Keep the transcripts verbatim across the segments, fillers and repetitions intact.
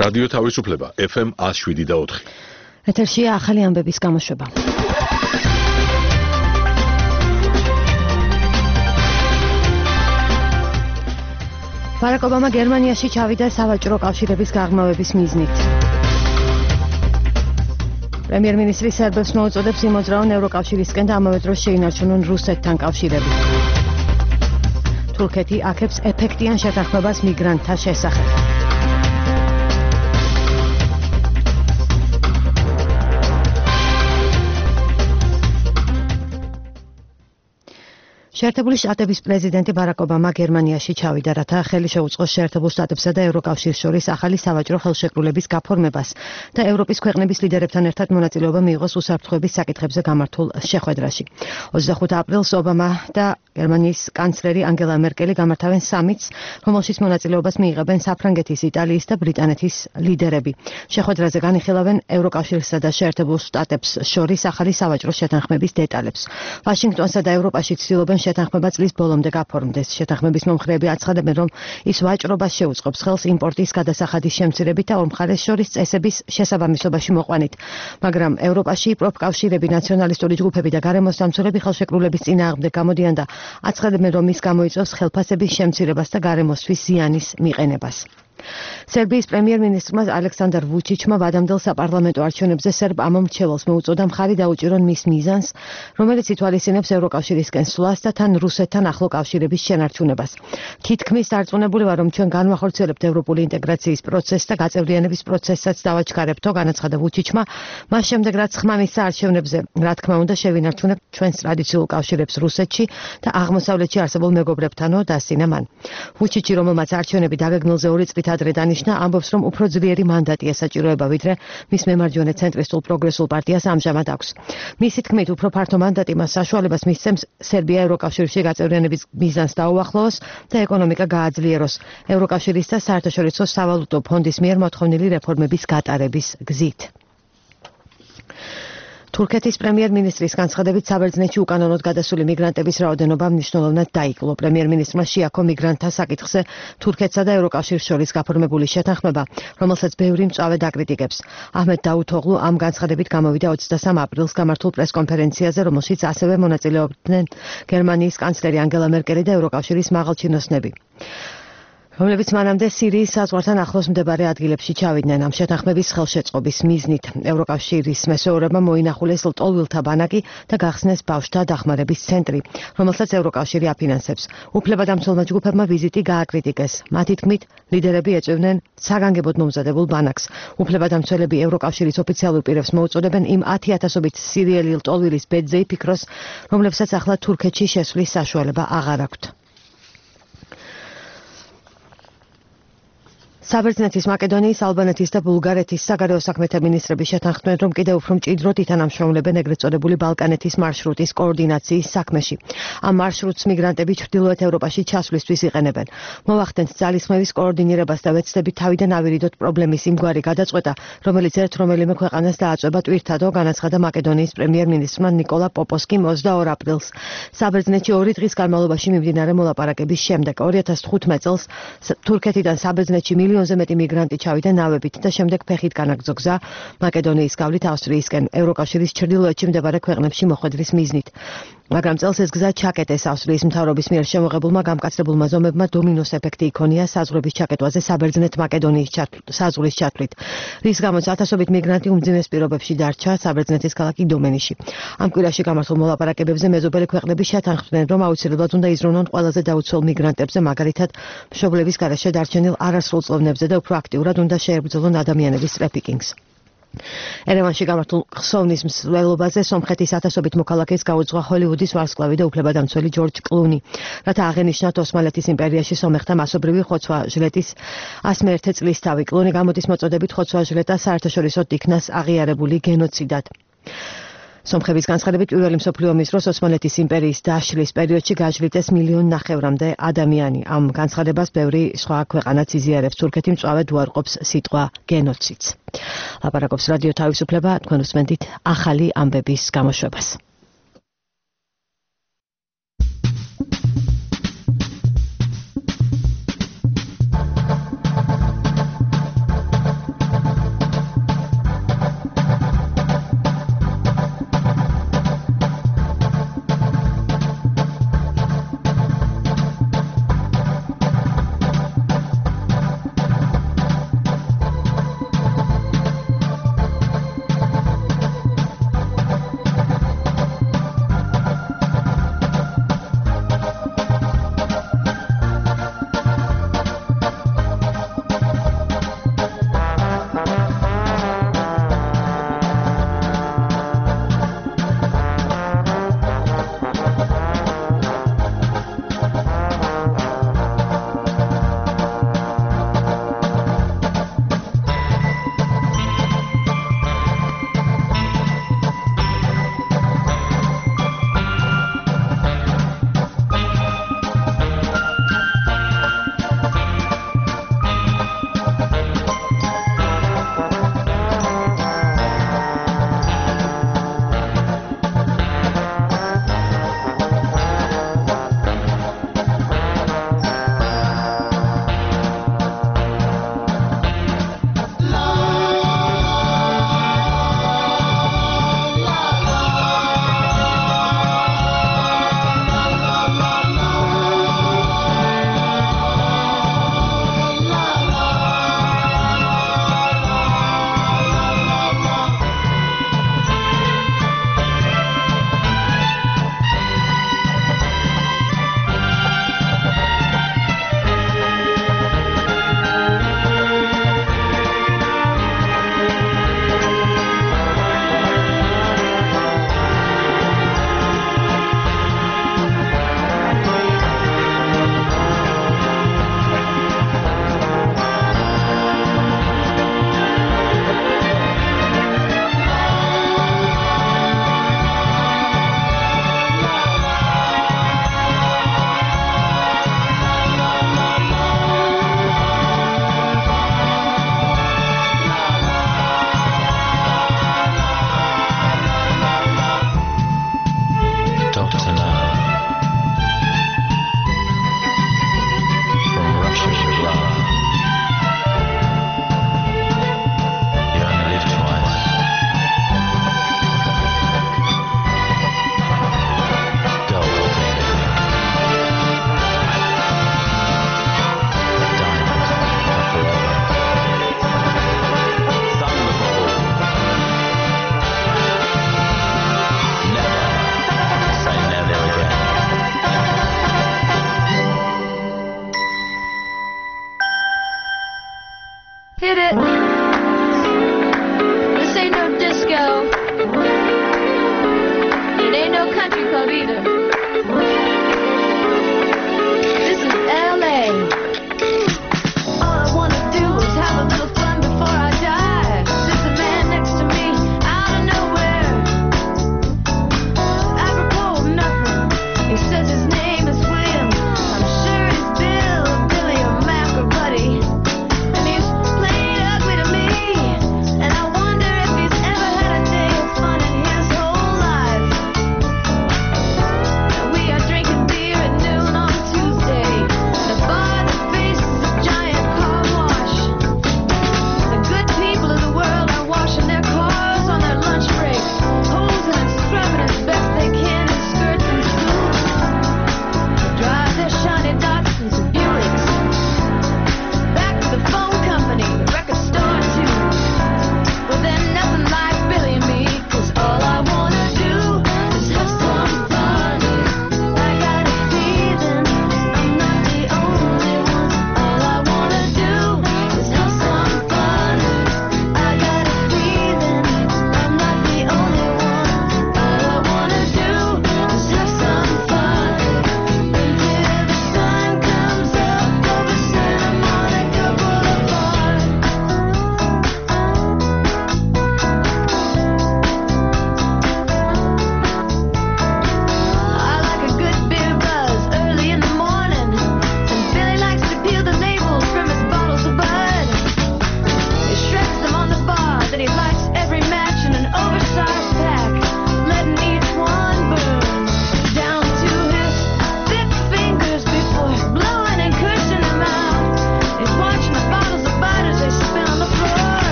რადიო თავისუფლება ეფ ემ one oh seven და four. ეთერშია ახალი ამბების გამოშვება. ბარაკ ობამა გერმანიაში ჩავიდა სავაჭრო კავშირების გაღრმავების მიზნით. პრემიერ-მინისტრი სერბებს მოუწოდებს იმოძრაონ ევროკავშირისკენ და ამავე დროს შეინარჩუნონ რუსეთთან კავშირები. თურქეთი აქებს ეფექტიან შეთანხმებას მიგრანტთა შესახებ. შეერთებული შტატების პრეზიდენტი ბარაკ ობამა გერმანიაში ჩავიდა, რათა ხელი შეუწყოს შეერთებულ შტატებსა და ევროკავშირს შორის ახალი სავაჭრო ხელშეკრულების გაფორმებას და ევროპის ქვეყნების ლიდერებთან ერთად მონაწილეობა მიიღოს უსაფრთხოების საკითხებზე გამართულ შეხვედრაში. ოცდახუთ აპრილს ობამა და გერმანიის კანცლერი ანგელა მერკელი გამართავენ სამიტს, რომელშიც მონაწილეობას მიიღებენ საფრანგეთის, იტალიის და ბრიტანეთის ლიდერები. შეხვედრაზე განიხილავენ ევროკავშირსა და შეერთებულ შტატებს შორის ახალი სავაჭრო შეთანხმების დეტალებს. ვაშინგტონსა და ევროპაში ცდილობენ შეთანხმება წლის ბოლომდე გაფორმდეს. შეთანხმების მომხრეები აცხადებენ, რომ ის ვაჭრობას შეუწყობს ხელს იმპორტის გადასახადის შემცირებით და ორ მხარეს შორის წესების შესაბამისობაში მოყვანით. მაგრამ ევროპაში პროფკავშირები, ნაციონალისტური ჯგუფები და გარემოსდამცველები ხელშეკრულების წინააღმდეგ გამოდიან და აცხადებენ, რომ ის გამოიწვევს ხელფასების შემცირებას და გარემოსთვის ზიანის მიყენებას. სერბიის პრემიერ-მინისტრმა ალექსანდრ ვუჩიჩმა ვადამდელ საპარლამენტო არჩევნებზე სერბ ამომრჩეველს მოუწოდა მხარი დაუჭირონ მის მიზანს, რომელიც ითვალისწინებს ევროკავშირისკენ სვლას და თან რუსეთთან ახლო კავშირების შენარჩუნებას. თითქმის დარწმუნებული ვარ, რომ ჩვენ განვახორციელებთ ევროპული ინტეგრაციის პროცესს და გაწევრიანების პროცესსაც დავაჩქარებთო, განაცხადა ვუჩიჩმა, მას შემდეგ რაც ხმა მისცა არჩევნებზე, რა თქმა უნდა, შევინარჩუნებთ ჩვენს ტრადიციულ კავშირებს რუსეთში და აღმოსავლეთში არსებულ მეგობრებთანო, დასძინა მან. ვუჩიჩი, რომელმაც არჩევნები დაგეგმილზე ორი წლით ადრე დანიშნა, ამბობს, რომ უფრო ძლიერი მანდატი ესაჭიროება, ვიდრე მის მემარჯვენე ცენტრისტულ პროგრესულ პარტიას ამჟამად აქვს. მისი თქმით, უფრო ფართო მანდატი მას საშუალებას მისცემს სერბია ევროკავშირში გაწევრიანების მიზანს დაუახლოვოს და ეკონომიკა გააძლიეროს ევროკავშირის და საერთაშორისო სავალუტო ფონდის მიერ მოთხოვნილი რეფორმების გატარების გზით. თურქეთის პრემიერ-მინისტრის განცხადებით საბერძნეთში უკანონოდ გადასული მიგრანტების რაოდენობა მნიშვნელოვნად დაიკლო. პრემიერ-მინისტრმა შეაქო მიგრანტთა საკითხზე თურქეთსა და ევროკავშირს შორის გაფორმებული შეთანხმება, რომელსაც ბევრი მწვავე დაკრიტიკებს. აჰმედ დაუთოღლუ ამ განცხადებით გამოვიდა ოცდასამ აპრილს გამართულ პრესკონფერენციაზე, რომელშიც ასევე მონაწილეობდნენ გერმანიის კანცლერი ანგელა მერკელი და ევროკავშირის მაღალჩინოსნები, რომლებიც მანამდე სირიის საზღვართან ახლოს მდებარე ადგილებში ჩავიდნენ. ამ შეთანხმების ხელშეწყობის მიზნით ევროკავშირის მესეურებმა მოინახულეს ლტოლვილთა ბანაკი და გახსნეს ბავშვთა დახმარების ცენტრი, რომელსაც ევროკავშირი აფინანსებს. უფლებადამცველმა ჯგუფებმა ვიზიტი გააკრიტიკეს. მათი თქმით, ლიდერები ეწევნენ საგანგებოდ მომზადებულ ბანაკს. უფლებადამცველები ევროკავშირის ოფიციალურ პირებს მოუწოდებენ იმ ათი ათასობით სირიელი ლტოლვილის ბედზე იფიქროს, რომლებსაც ახლა თურქეთში შესვლის საშუალება აღარ აქვთ. საბერძნეთის, მაკედონიის, ალბანეთის და ბულგარეთის საგარეო საქმეთა მინისტრები შეთანხმდნენ, რომ კიდევ უფრო მჭიდროდ ითანამშრომლებენ ეგრეთ წოდებული ბალკანეთის მარშრუტის კოორდინაციის საქმეში. ამ მარშრუტს მიგრანტები ჩრდილოეთ ევროპაში ჩასვლისთვის იყენებენ. მოვახდენთ ძალისხმევის კოორდინირებას და ვეცდებით თავიდან ავირიდოთ პრობლემის იმგვარი გადაწყვეტა, რომელიც ერთ რომელიმე ქვეყანას დააწვება ტვირთადო, განაცხადა მაკედონიის პრემიერ-მინისტრმა ნიკოლა პოპოსკიმ ოცდაორ აპრილს. საბერძნეთში ორი დღის განმავლობაში მიმდინარე მოლაპარაკების შემდეგ ორი ათას თხუთმეტ წელს თურქეთიდან საბერძნეთში მილიონზე მეტი მიგრანტი ჩავიდა ნავებით და შემდეგ ფეხით განაგრძო გზა მაკედონიის გავლით ავსტრიისკენ ევროკავშირის ჩრდილოეთში მდებარე ქვეყნებში მოხვედრის მიზნით. მაგრამ წელს ეს გზა ჩაკეტეს. ავსტრიის მთავრობის მიერ შემოღებულმა გამკაცრებულმა ზომებმა დომინოს ეფექტი იქონია საზღვრების ჩაკეტვაზე საბერძნეთ მაკედონიის საზღვრის ჩათვლით, რის გამოც ათასობით მიგრანტი უმძიმეს პირობებში დარჩა საბერძნეთის ქალაქ იდომენიში. ამ კვირაში გამართულ მოლაპარაკებებზე მეზობელი ქვეყნები შეთანხმდნენ, რომ აუცილებლად უნდა იზრუნონ ყველაზე დაუცველ მიგრანტებზე, მაგალითად მშობლების გარეშე დარჩენილ არასრულწლოვნებზე და უფრო აქტიურად უნდა შეებრძოლონ ადამიანების ტრაფიკინგს. ერევანში გამართულ ხსოვნის მსვლელობაზე სომხეთის ათასობით მოქალაქეს გაუძღვა ჰოლივუდის ვარსკვლავი და უფლებადამცველი ჯორჯ კლუნი, რათა აღენიშნათ ოსმალეთის იმპერიაში სომეხთა მასობრივი ხოცვა-ჟლეტის ასმე ერთი წლისთავი. კლუნი გამოდის მოწოდებით ხოცვა-ჟლეტა საერთაშორისო იქნას აღიარებული გენოციდად. სომხების განცხადებით პირველი მსოფლიო ომის დროს ოსმალეთის იმპერიის დაშლის პერიოდში გაჟლიტეს მილიონ ნახევრამდე ადამიანი. ამ განცხადებას ბევრი სხვა ქვეყანაც იზიარებს. თურქეთი მწვავედ უარყოფს სიტყვა გენოციდს. ლაპარაკობს რადიო თავისუფლება, თქვენ უსმენთ ახალი ამბების გამოშვებას.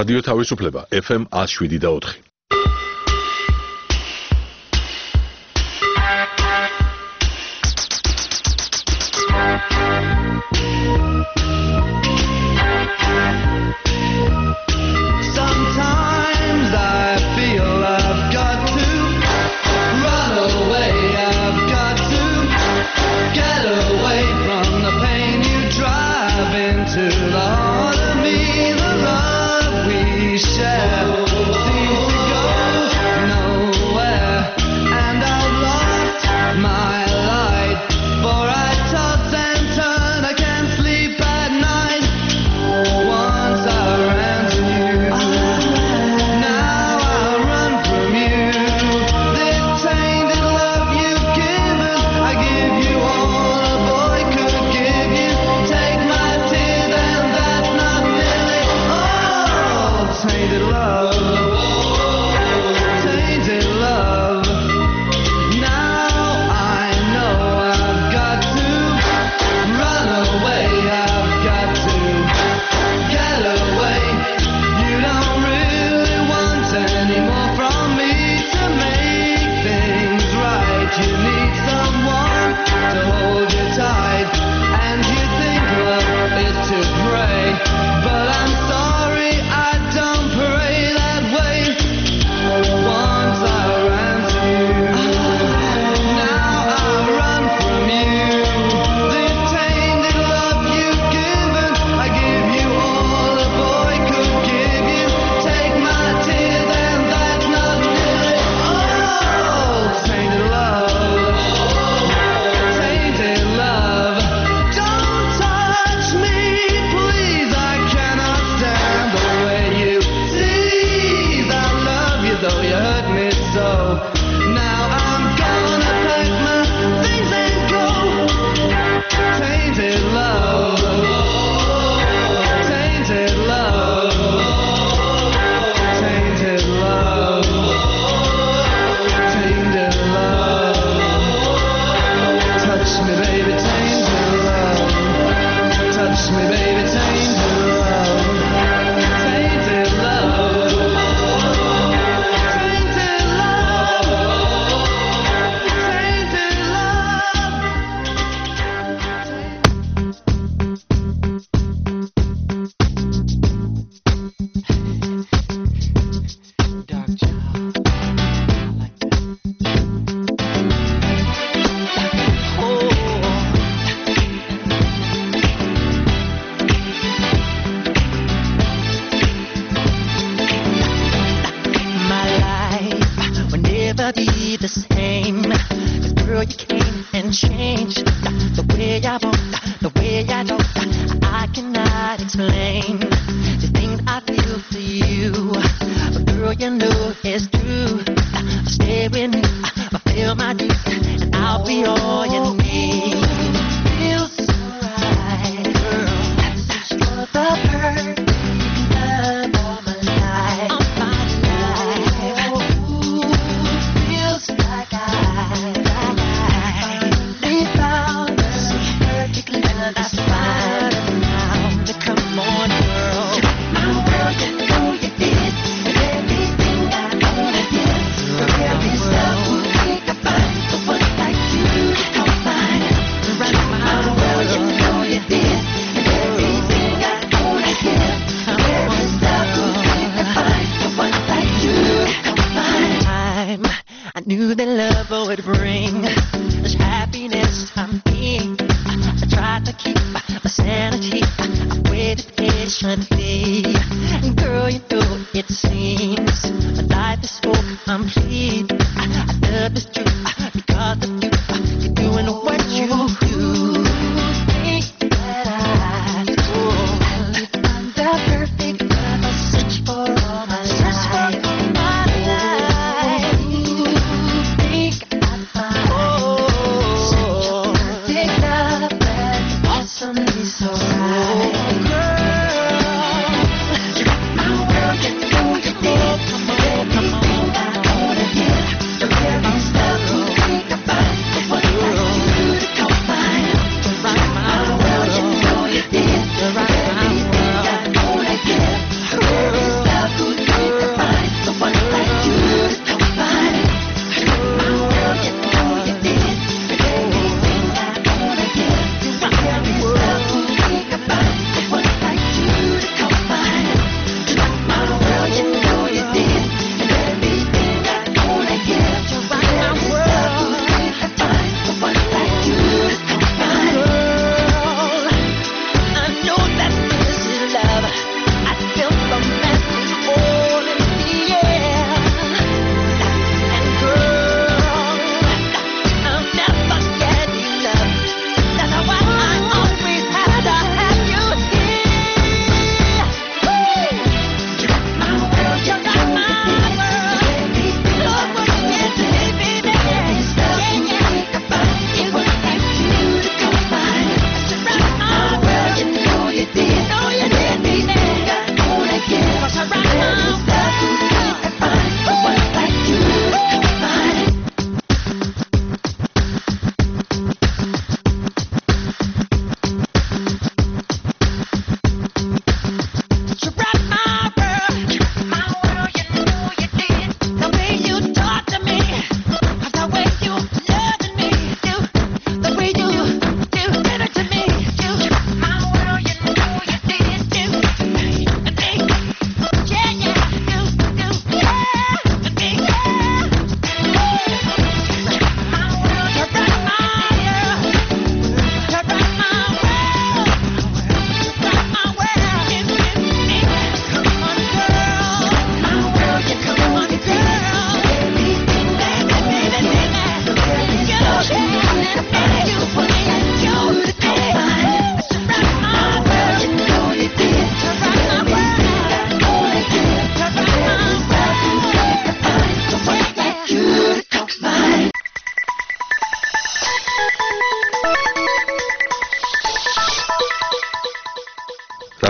რადიო თავისუფლება F M one oh seven და four.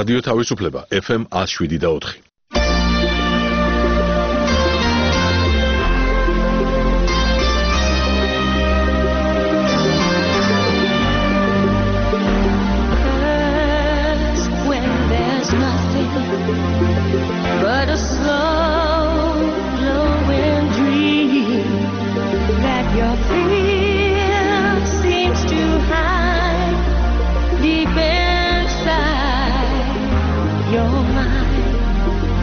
რადიო თავისუფლება ეფ ემ one oh seven და four. But a slow glowing dream that your fear seems to hide deep inside your mind.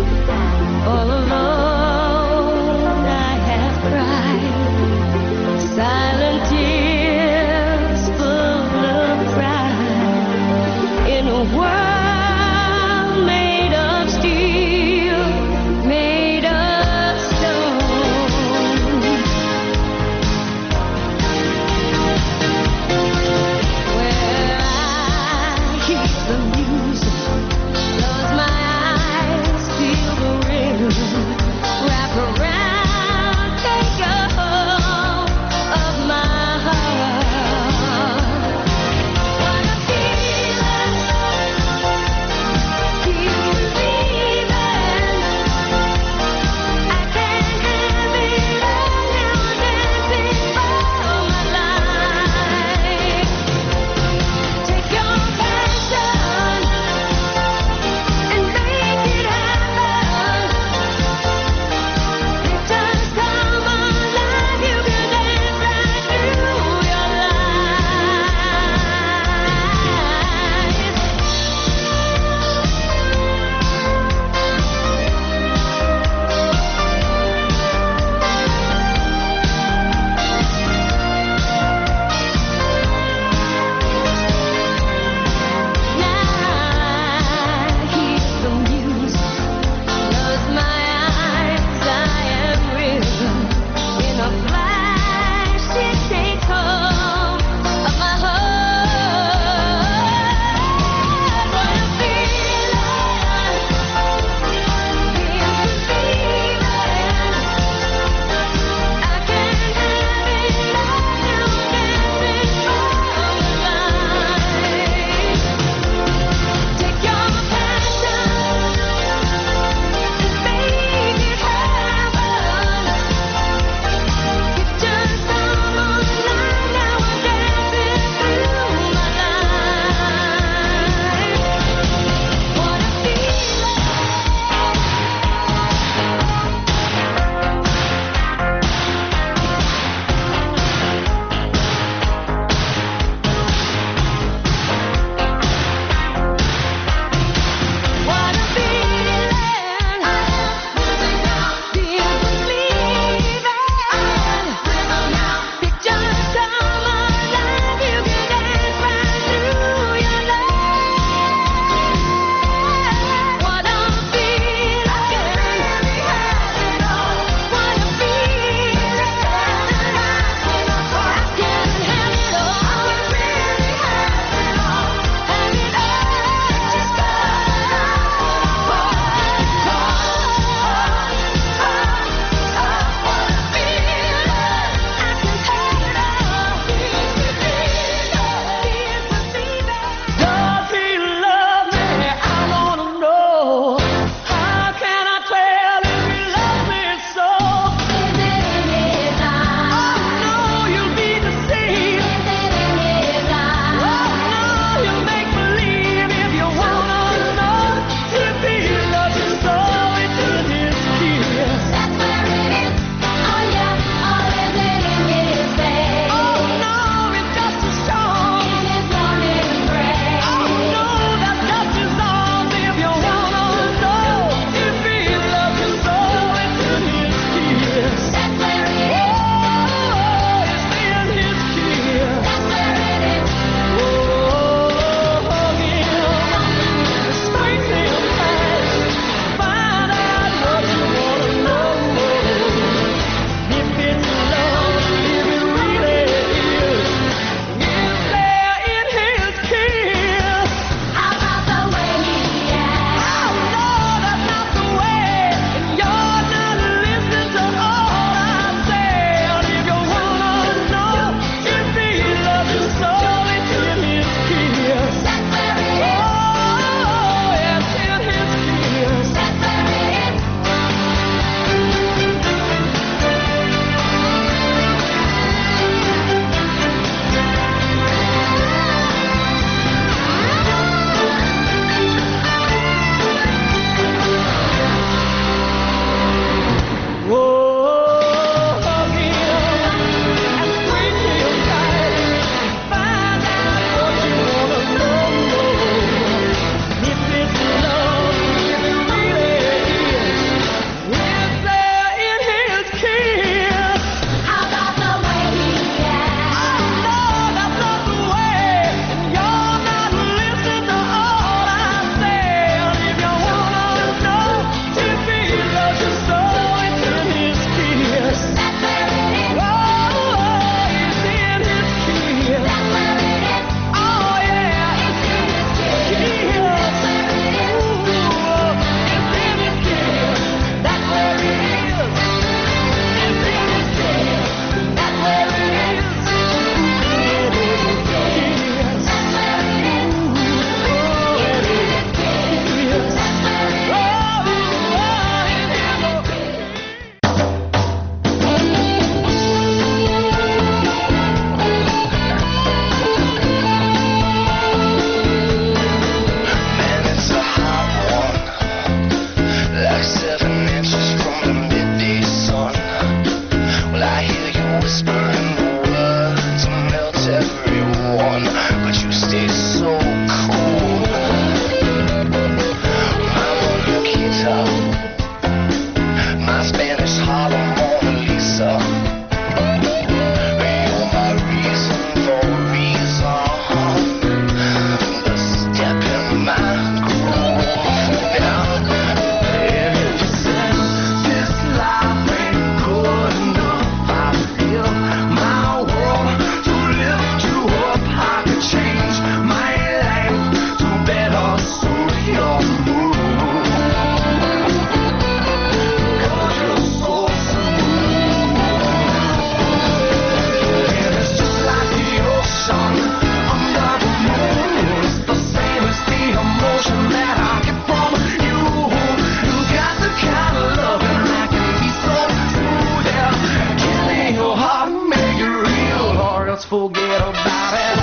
forget about it.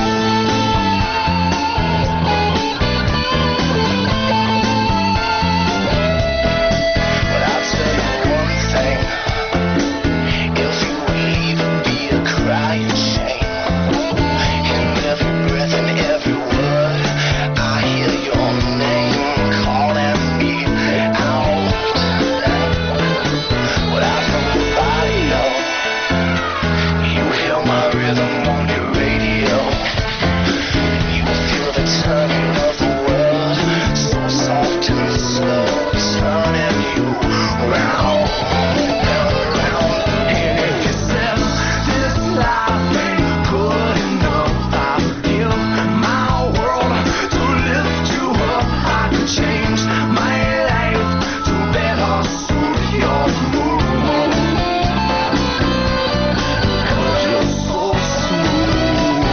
But I'll tell you one thing. If you leave, it'll be a crying shame. In every breath and every word, I hear your name calling me out. Without nobody else, you hear my rhythm on your radio. You feel the turning of the world, so soft and slow, turning you round, round, round. And if you said this life ain't good enough, I'd give my world to lift you up. I could change my life to better suit your mood. 'Cause you're so smooth.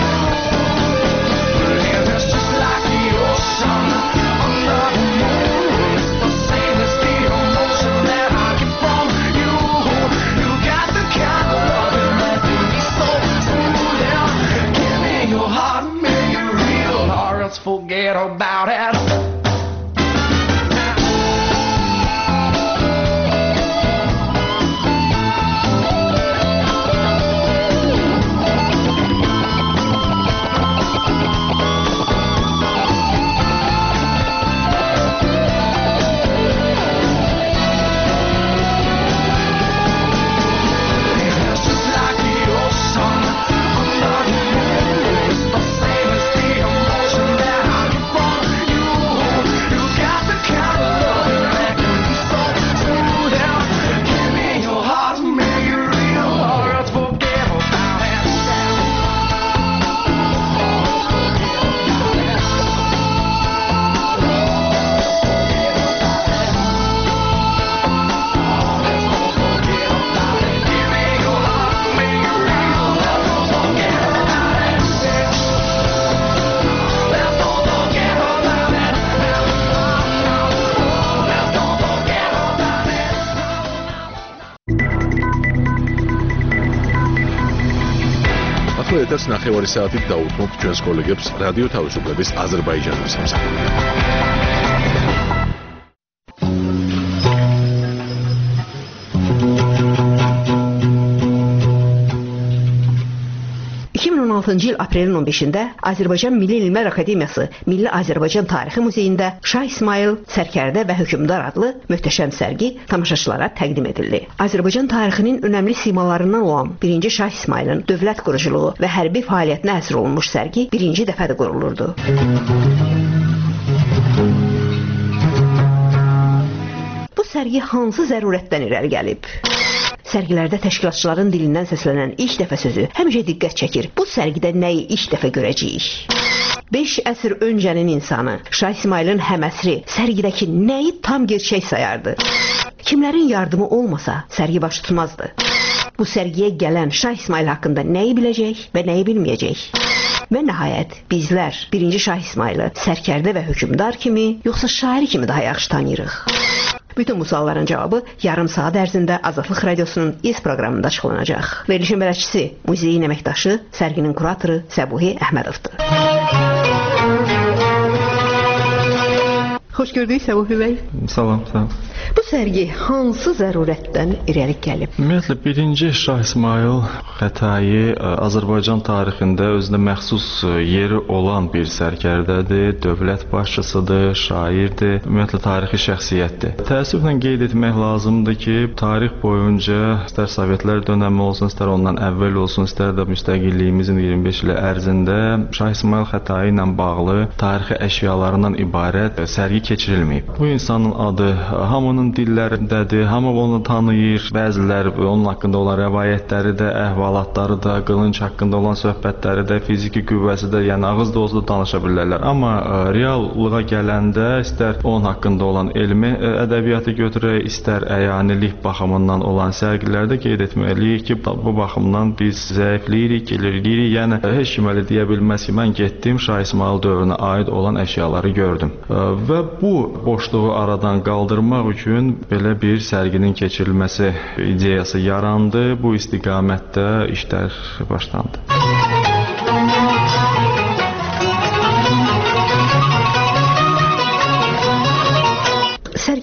And it's just like the ocean under the moon. It's the same as the emotion that I get from you. You got the kind of loving that can be so smooth. Yeah. Give me your heart, make it real, or else forget about it. It's just like the ocean under the moon. It's the same as the emotion that I get from you. You got the kind of loving that can be so smooth. Yeah. Give me your heart, make it real, or else forget about it. Give me your heart, make it real, let's don't forget about it. Let's don't forget about it. Let's don't forget about it. ახლა ეთერს ნახევარი საათით დაუთმობთ ჩვენს კოლეგებს რადიო თავისუფლების აზერბაიჯანის სამსახურიდან. iki min on altıncı il aprelin on beşində Azərbaycan Milli Elmlər Akademiyası Milli Azərbaycan Tarixi Muzeyində Şah İsmayıl, Sərkərdə və Hökmdar adlı möhtəşəm sərgi tamaşaçılara təqdim edildi. Azərbaycan tarixinin önəmli simalarından olan birinci Şah İsmayılın dövlət quruculuğu və hərbi fəaliyyətinə həsr olunmuş sərgi birinci dəfədir qurulurdu. Bu sərgi hansı zərurətdən irəli gəlib? Sərgilərdə təşkilatçıların dilindən səslənən ilk dəfə sözü həmişə diqqət çəkir. Bu sərgidə nəyi ilk dəfə görəcəyik? beş əsr öncənin insanı Şah İsmayılın həməsri sərgidəki nəyi tam gerçək sayardı? Kimlərin yardımı olmasa sərgi baş tutmazdı. Bu sərgiyə gələn Şah İsmayıl haqqında nəyi biləcək və nəyi bilməyəcək? Və nəhayət bizlər birinci Şah İsmayılı Sərkərdə və Hökmdar kimi, yoxsa şairi kimi daha yaxşı tanıyırıq? Bütün bu sualların cavabı yarım saat ərzində Azadlıq Radiosunun İz proqramında açıqlanacaq. Verilişin bələdçisi, muzeyin əməkdaşı, sərginin kuratoru Səbuhi Əhmədovdur. Xoş gördük Səbuhi bəy. Salam, salam. Bu sərgi hansı zərurətdən irəli gəlib? Ümumiyyətlə, birinci Şah İsmayıl Xətai Azərbaycan tarixində özünə məxsus yeri olan bir sərkərdədir, dövlət başçısıdır, şairdir, ümumiyyətlə tarixi şəxsiyyətdir. Təəssüflə qeyd etmək lazımdır ki, tarix boyunca istər Sovetlər dönəmi olsun, istər ondan əvvəl olsun, istər də müstəqilliyimizin iyirmi beş ili ərzində Şah İsmayıl Xətai ilə bağlı tarixi əşyalarından ibarət sərgi keçirilməyib. Bu insanın adı hamının dillərindədir, hamı onu tanıyır, bəzilər onun haqqında olan rəvayətləri də, əhvalatları da, qılınc haqqında olan söhbətləri də, fiziki qüvvəsi də, yəni ağız dolusu danışa bilərlər. Amma reallığa gələndə istər onun haqqında olan elmi ədəbiyyatı götürək, istər əyanilik baxımından olan sərgilərdə qeyd etməliyik ki, bu baxımdan biz zəifləyirik, gelirik, yəni heç kim elə deyə bilməz ki, mən getdim Şah İsmayıl dövrünə aid olan əşyaları gördüm. Və bu boşluğu aradan qaldırmaq üçün belə bir sərginin keçirilməsi ideyası yarandı. Bu istiqamətdə işlər başlandı.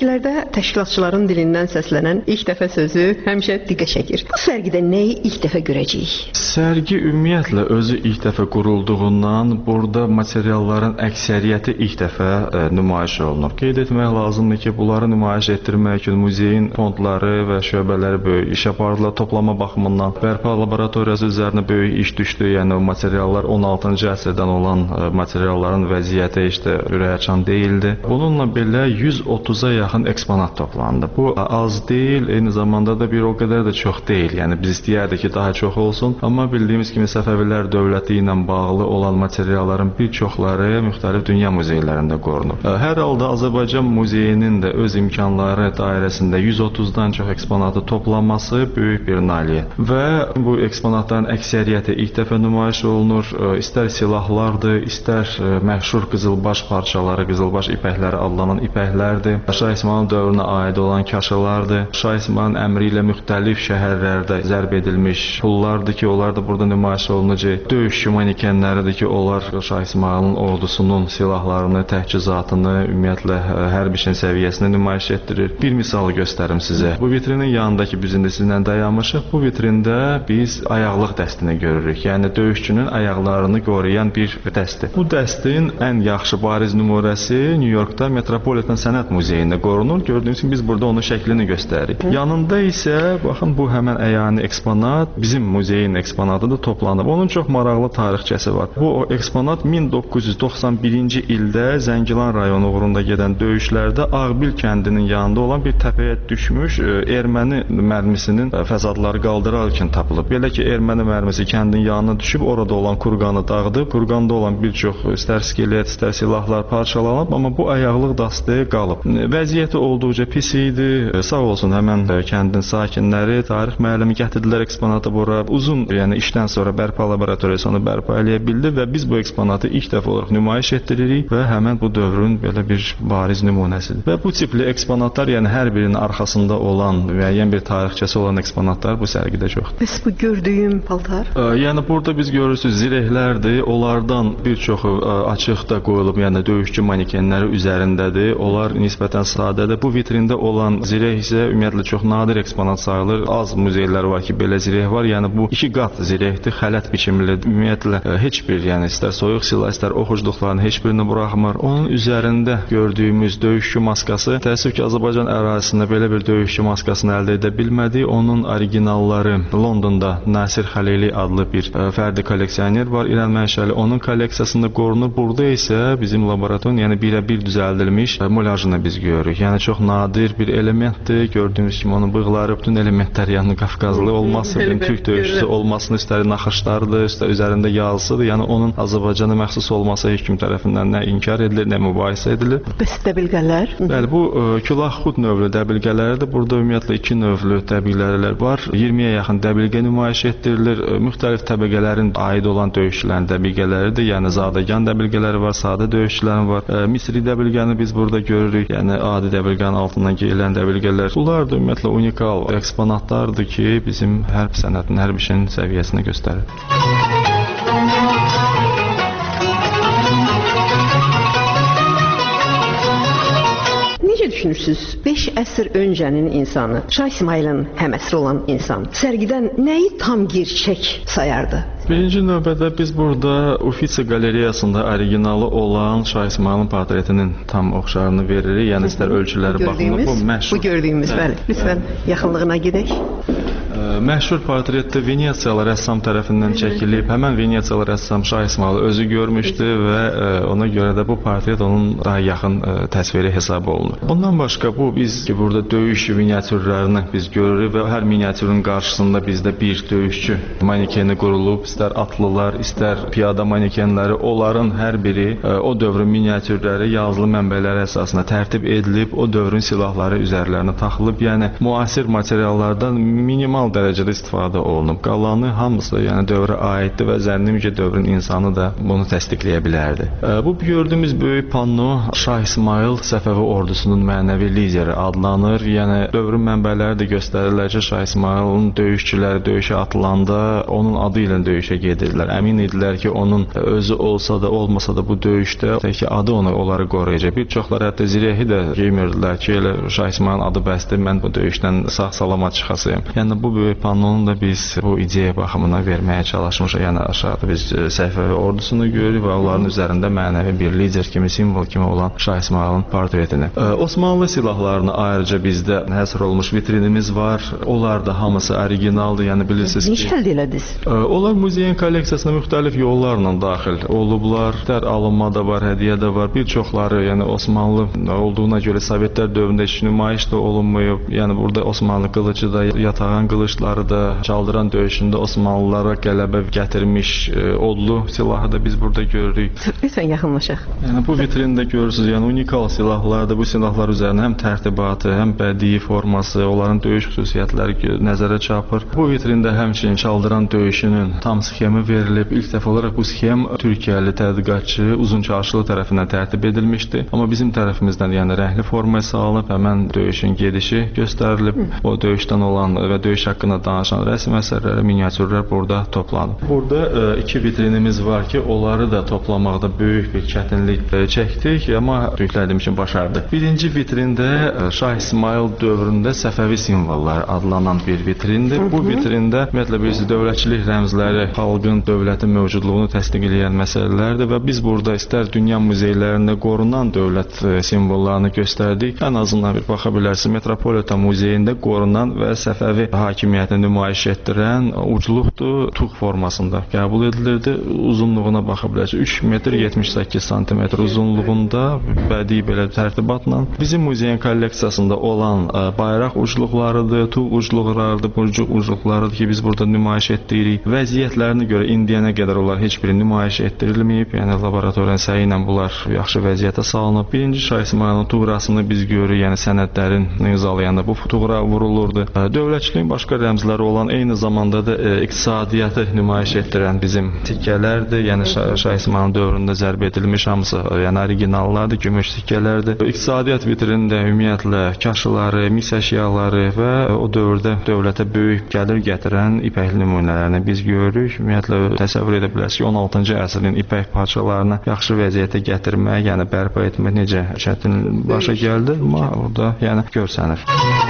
Sərgilərdə təşkilatçıların dilindən səslənən ilk dəfə sözü həmişə diqqət çəkir. Bu sərgidə nəyi ilk dəfə görəcəyik? Sərgi ümumiyyətlə özü ilk dəfə qurulduğundan burada materialların əksəriyyəti ilk dəfə e, nümayiş olunub. Qeyd etmək lazımdır ki, bunları nümayiş etdirmək üçün muzeyin fondları və şöbələri böyük iş apardılar. Toplama baxımından bərpa laboratoriyası üzərinə böyük iş düşdü. Yəni o materiallar on altıncı əsrdən olan e, materialların vəziyyəti işte ürəkaçan deyildi. Bununla belə yüz otuz'a yaxın eksponat toplandı. Bu az deyil, eyni zamanda da bir o qədər də çox deyil. Yəni biz istəyərdik ki, daha çox olsun. Amma bildiyimiz kimi Səfəvilər dövləti ilə bağlı olan materialların bir çoxları müxtəlif dünya muzeylərində qorunub. Hər halda Azərbaycan muzeyinin də öz imkanları dairəsində yüz otuzdan çox eksponatı toplanması böyük bir nailiyyət. Və bu eksponatların əksəriyyəti ilk dəfə nümayiş olunur. İstər silahlardır, istər məşhur qızılbaş parçaları, qızılbaş ipəkləri adlanan ipəklərdir. Şah İsmayıl dövrünə aid olan kaşalardır. Şah İsmayılın əmri ilə müxtəlif şəhərlərdə zərb edilmiş pullardır ki, onlar da burada nümayiş olunacaq. Döyüşçü manekenləridir ki, onlar Şah İsmayılın ordusunun silahlarını, təchizatını, ümumiyyətlə hərbiçinin səviyyəsini nümayiş etdirir. Bir misalı göstərim sizə. Bu vitrinin yanındakı biz indi sizinlə dayanmışıq. Bu vitrində biz ayaqlıq dəstini görürük. Yəni döyüşçünün ayaqlarını qoruyan bir dəsti. Bu dəstin ən yaxşı bariz nümunəsi New Yorkda Metropolitan Sənət Muzeyində qorunur. Gördüyünüz kimi biz burada onun şəklini göstəririk. Hı. Yanında isə baxın bu həmən əyani eksponat bizim muzeyin eksponatı da toplanıb. Onun çox maraqlı tarixçəsi var. Bu o eksponat min doqquz yüz doxsan birinci ildə Zəngilan rayonu uğrunda gedən döyüşlərdə Ağbil kəndinin yanında olan bir təpəyə düşmüş erməni mərmisinin fəsadları qaldırarkən tapılıb. Belə ki, erməni mərmisi kəndin yanına düşüb orada olan kurqanı dağıdıb. Kurqanda olan bir çox istər skelet, istər silahlar parçalanıb, amma bu ayaqlıq dastı qalıb. Vəziyyəti olduqca pis idi. Sağ olsun həmən kəndin sakinləri, tarix müəllimi gətirdilər eksponatı bura. Uzun, yəni işdən sonra bərpa laboratoriyası onu bərpa eləyə bildi və biz bu eksponatı ilk dəfə olaraq nümayiş etdiririk və həmən bu dövrün belə bir bariz nümunəsidir. Və bu tipli eksponatlar, yəni hər birinin arxasında olan müəyyən bir tarixçəsi olan eksponatlar bu sərgidə çoxdur. Bəs bu gördüyüm paltar? Ə, yəni burada biz görürsüz zirehlərdir. Onlardan bir çoxu ə, açıqda qoyulub, yəni döyüşçü manekenləri üzərindədir. Onlar nisbətən sadədir. Bu vitrində olan zireh isə ümumiyyətlə çox nadir eksponat sayılır. Az muzeylər var ki, belə zireh var. Yəni bu iki qat zirehdir, xələt biçimli. Ümumiyyətlə ə, heç bir, yəni istər soyuq silah, istər oxucluqların heç birini buraxmır. Onun üzərində gördüyümüz döyüşçü maskası, təəssüf ki, Azərbaycan ərazisində belə bir döyüşçü maskasını əldə edə bilmədik. Onun originalları Londonda Nasir Xəlili adlı bir ə, fərdi kolleksioner var, İran mənşəli. Onun kolleksiyasında qorunur. Burada isə bizim laboratoriyanın, yəni birə-bir düzəldilmiş ə, mulajını biz görürük. Yəni çox nadir bir elementdir. Gördüyünüz kimi onun bığları, bütün elementlər, yəni Qafqazlı olması, bir türk döyüşçüsü olmasını, istər naxışlardır, istər üzərində yazısıdır. Yəni onun Azərbaycana məxsus olması heç kim tərəfindən nə inkar edilir, nə mübahisə edilir. Bəs dəbilqələr? Bəli, bu ə, Külahxud növlü dəbilqələrdir. Burada ümumiyyətlə iki növlü dəbilqələr var. iyirmiyə yaxın dəbilqə nümayiş etdirilir. Ə, müxtəlif təbəqələrin aid olan döyüşçülərin dəbilqələridir. Yəni zadəgan dəbilqələri var, sadə döyüşçülərin var. Ə, Misri dəbilqəni biz burada görürük. Yəni adi dəbilqənin altından geyilən dəbilqələr. Bunlar da ümumiyyətlə unikal eksponatlardır ki, bizim hərb sənətinin, hərb işinin səviyyəsini göstərir. Necə düşünürsünüz? beş əsr öncənin insanı, Şah İsmayılın həməsri olan insan sərgidən nəyi tam gerçək sayardı? Birinci növbədə biz burada Uffizi qalereyasında originalı olan Şah İsmayılın portretinin tam oxşarını veririk. Yəni istər ölçüləri baxımından bu məşhur. Bu gördüyümüz, bəli. Lütfən yaxınlığına gedək. Məşhur portretdə Venesiyalı rəssam tərəfindən çəkilib. Həmən Venesiyalı rəssam Şah İsmayılı özü görmüşdü və ona görə də bu portret onun daha yaxın təsviri hesab olunur. Ondan başqa bu biz ki, burada döyüş miniatürlərini biz görürük və hər miniatürün qarşısında bizdə bir döyüşçü manekeni qurulub. İstər atlılar, istər piyada manekenləri, onların hər biri o dövrün miniatürləri yazılı mənbələr əsasında tərtib edilib, o dövrün silahları üzərlərinə taxılıb. Yəni müasir materiallardan minimal dərəcədə istifadə olunub. Qalanı hamısı yəni dövrə aiddir və zənnimcə ki, dövrün insanı da bunu təsdiqləyə bilərdi. Bu gördüyümüz böyük panno Şah İsmayıl Səfəvi ordusunun mənəvi lideri adlanır. Yəni dövrün mənbələri də göstərirlər ki, Şah İsmayılın döyüşçüləri döyüşə atılanda onun adı ilə döyüşə gedirlər. Əmin idilər ki, onun özü olsa da, olmasa da bu döyüşdə tək adı onu onları qoruyacaq. Bir çoxları hətta zirəhi də geymirdilər ki, elə Şah İsmayılın adı bəsdir, mən bu döyüşdən sağ-salamat çıxasıyım. Yəni bu böyük pannonu da biz bu ideya baxımına verməyə çalışmışıq. Yəni aşağıda biz Səfəvi ordusunu görürük və onların üzərində mənəvi bir lider kimi, simvol kimi olan Şah İsmayılın portretini. Ee, Osmanlı silahlarına ayrıca bizdə həsr olmuş vitrinimiz var. Onlar da hamısı originaldır. Yəni bilirsiniz ki, necə əldə elədiniz? E, onlar muzeyin kolleksiyasına müxtəlif yollarla daxil olublar. Dər alınma da var, hədiyyə də var. Bir çoxları, yəni Osmanlı olduğuna görə Sovetlər dövründə heç nümayiş də olunmayıb. Yəni burada Osmanlı qılıcı da, yatağan qılıçları da, Çaldıran döyüşündə Osmanlılara qələbə gətirmiş e, odlu silahı da biz burada görürük. Lütfən yaxınlaşaq. Yəni bu vitrində görürsüz, yəni unikal silahlardır. Bu silahlar üzərində həm tərtibatı, həm bədii forması, onların döyüş xüsusiyyətləri nəzərə çarpır. Bu vitrində həmçinin Çaldıran döyüşünün tam sxemi verilib. İlk dəfə olaraq bu sxem Türkiyəli tədqiqatçı Uzunçarşılı tərəfindən tərtib edilmişdi. Amma bizim tərəfimizdən yəni rəngli formaya salınıb, həmən döyüşün gedişi göstərilib. O döyüşdən olan və döyüş haqqında danışan rəsm əsərləri, miniatürlər burada toplanıb. Burada e, iki vitrinimiz var ki, onları da toplamaqda böyük bir çətinlik çəkdik, amma yüklədiyim üçün başardıq. Birinci vitrində Şah İsmayıl dövründə Səfəvi simvolları adlanan bir vitrindir. Bu vitrində ümumiyyətlə bilirsiniz, dövlətçilik rəmzləri xalqın, dövlətin mövcudluğunu təsdiqləyən məsələlərdir və biz burada istər dünya muzeylərində qorunan dövlət simvollarını göstərdik. Ən azından bir baxa bilərsiniz, Metropolitan muzeyində qorunan və Səfəvi hakimiyyətini nümayiş etdirən ucluqdur, tuğ formasında qəbul edilirdi. Uzunluğuna baxa bilərsiniz, üç metr yetmiş səkkiz santimetr uzunluğunda bədii belə tərtibatla bizim muzeyin kolleksiyasında olan ə, bayraq ucluqlarıdır, tuğ ucluqlarıdır, burcuq ucluqlarıdır ki, biz burada nümayiş etdiririk. Vəziyyətlərinə görə indiyənə qədər onlar heç biri nümayiş etdirilməyib. Yəni laboratoriyanın səyi ilə bunlar yaxşı vəziyyətə salınıb. Birinci Şah İsmayılın tuğrasını biz görürük, yəni sənədlərin imzalayanda bu tuğra vurulurdu. Ə, dövlətçiliyin başqa rəmzləri olan eyni zamanda da ə, iqtisadiyyatı nümayiş etdirən bizim tikkələrdir. Yəni Şah, Şah İsmayılın dövründə zərb edilmiş hamısı, yəni originallardır, gümüş tikkələrdir. İqtisadiyyat vitrində ümumiyyətlə kaşıları, mis əşyaları və o dövrdə dövlətə böyük gəlir gətirən ipək nümunələrini biz görürük. Ümumiyyətlə təsəvvür edə bilərsiniz ki, on altıncı əsrin ipək parçalarını yaxşı vəziyyətə gətirmək, yəni bərpa etmək necə çətin başa gəldi, amma orada yəni görsənir.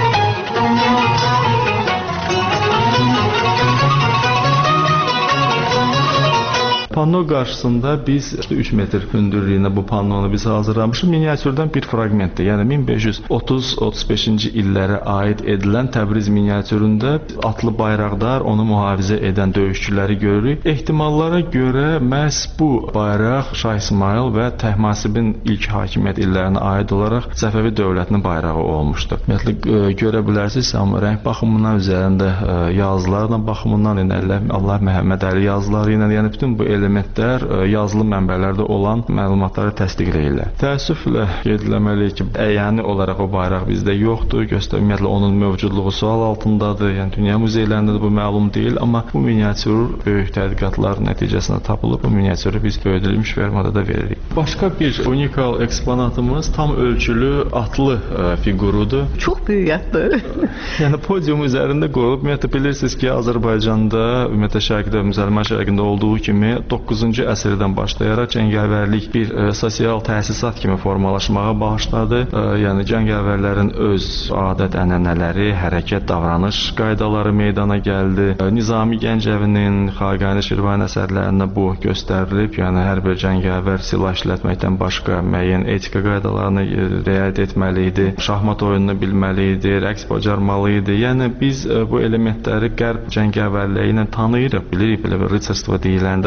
Panno qarşısında biz üç metr hündürlüyünə bu pannonu biz hazırlamışıq. Miniatürdən bir fraqmentdir. Yəni min beş yüz otuz otuz beşinci illərə aid edilən Təbriz miniatüründə atlı bayraqdar onu mühafizə edən döyüşçüləri görürük. Ehtimallara görə məhz bu bayraq Şah İsmayıl və Təhmasibin ilk hakimiyyət illərinə aid olaraq Səfəvi dövlətinin bayrağı olmuşdur. Ümumiyyətlə görə bilərsiniz, amma rəng baxımından üzərində yazılarla baxımından yəni Allah Məhəmməd Əli yazıları ilə yəni bütün bu elementlər yazılı mənbələrdə olan məlumatları təsdiqləyirlər. Təəssüflə qeyd etməliyik ki, əyani olaraq o bayraq bizdə yoxdur. Göstər, ümumiyyətlə onun mövcudluğu sual altındadır. Yəni dünya muzeylərində də bu məlum deyil, amma bu miniatür böyük tədqiqatlar nəticəsində tapılıb. Bu miniatürü biz böyüdülmüş formada da veririk. Başqa bir unikal eksponatımız tam ölçülü atlı ə, figurudur. Çox böyük atlı. Yəni podium üzərində qoyulub. Ümumiyyətlə bilirsiniz ki, Azərbaycanda, ümumiyyətlə Şərqdə, Müsəlman Şərqində olduğu kimi doqquzuncu əsrdən başlayaraq cəngavərlik bir ə, sosial təsisat kimi formalaşmağa başladı. Ə, yəni cəngavərlərin öz adət-ənənələri, hərəkət, davranış qaydaları meydana gəldi. Ə, Nizami Gəncəvinin, Xaqani Şirvani əsərlərində bu göstərilib. Yəni hər bir cəngavər silah işlətməkdən başqa müəyyən etika qaydalarını ə, riayət etməli idi. Şahmat oyununu bilməli idi, rəqs bacarmalı idi. Yəni biz ə, bu elementləri qərb cəngavərliyi ilə tanıyırıq, bilirik, belə bir ritsarstvo deyiləndə hamı bunu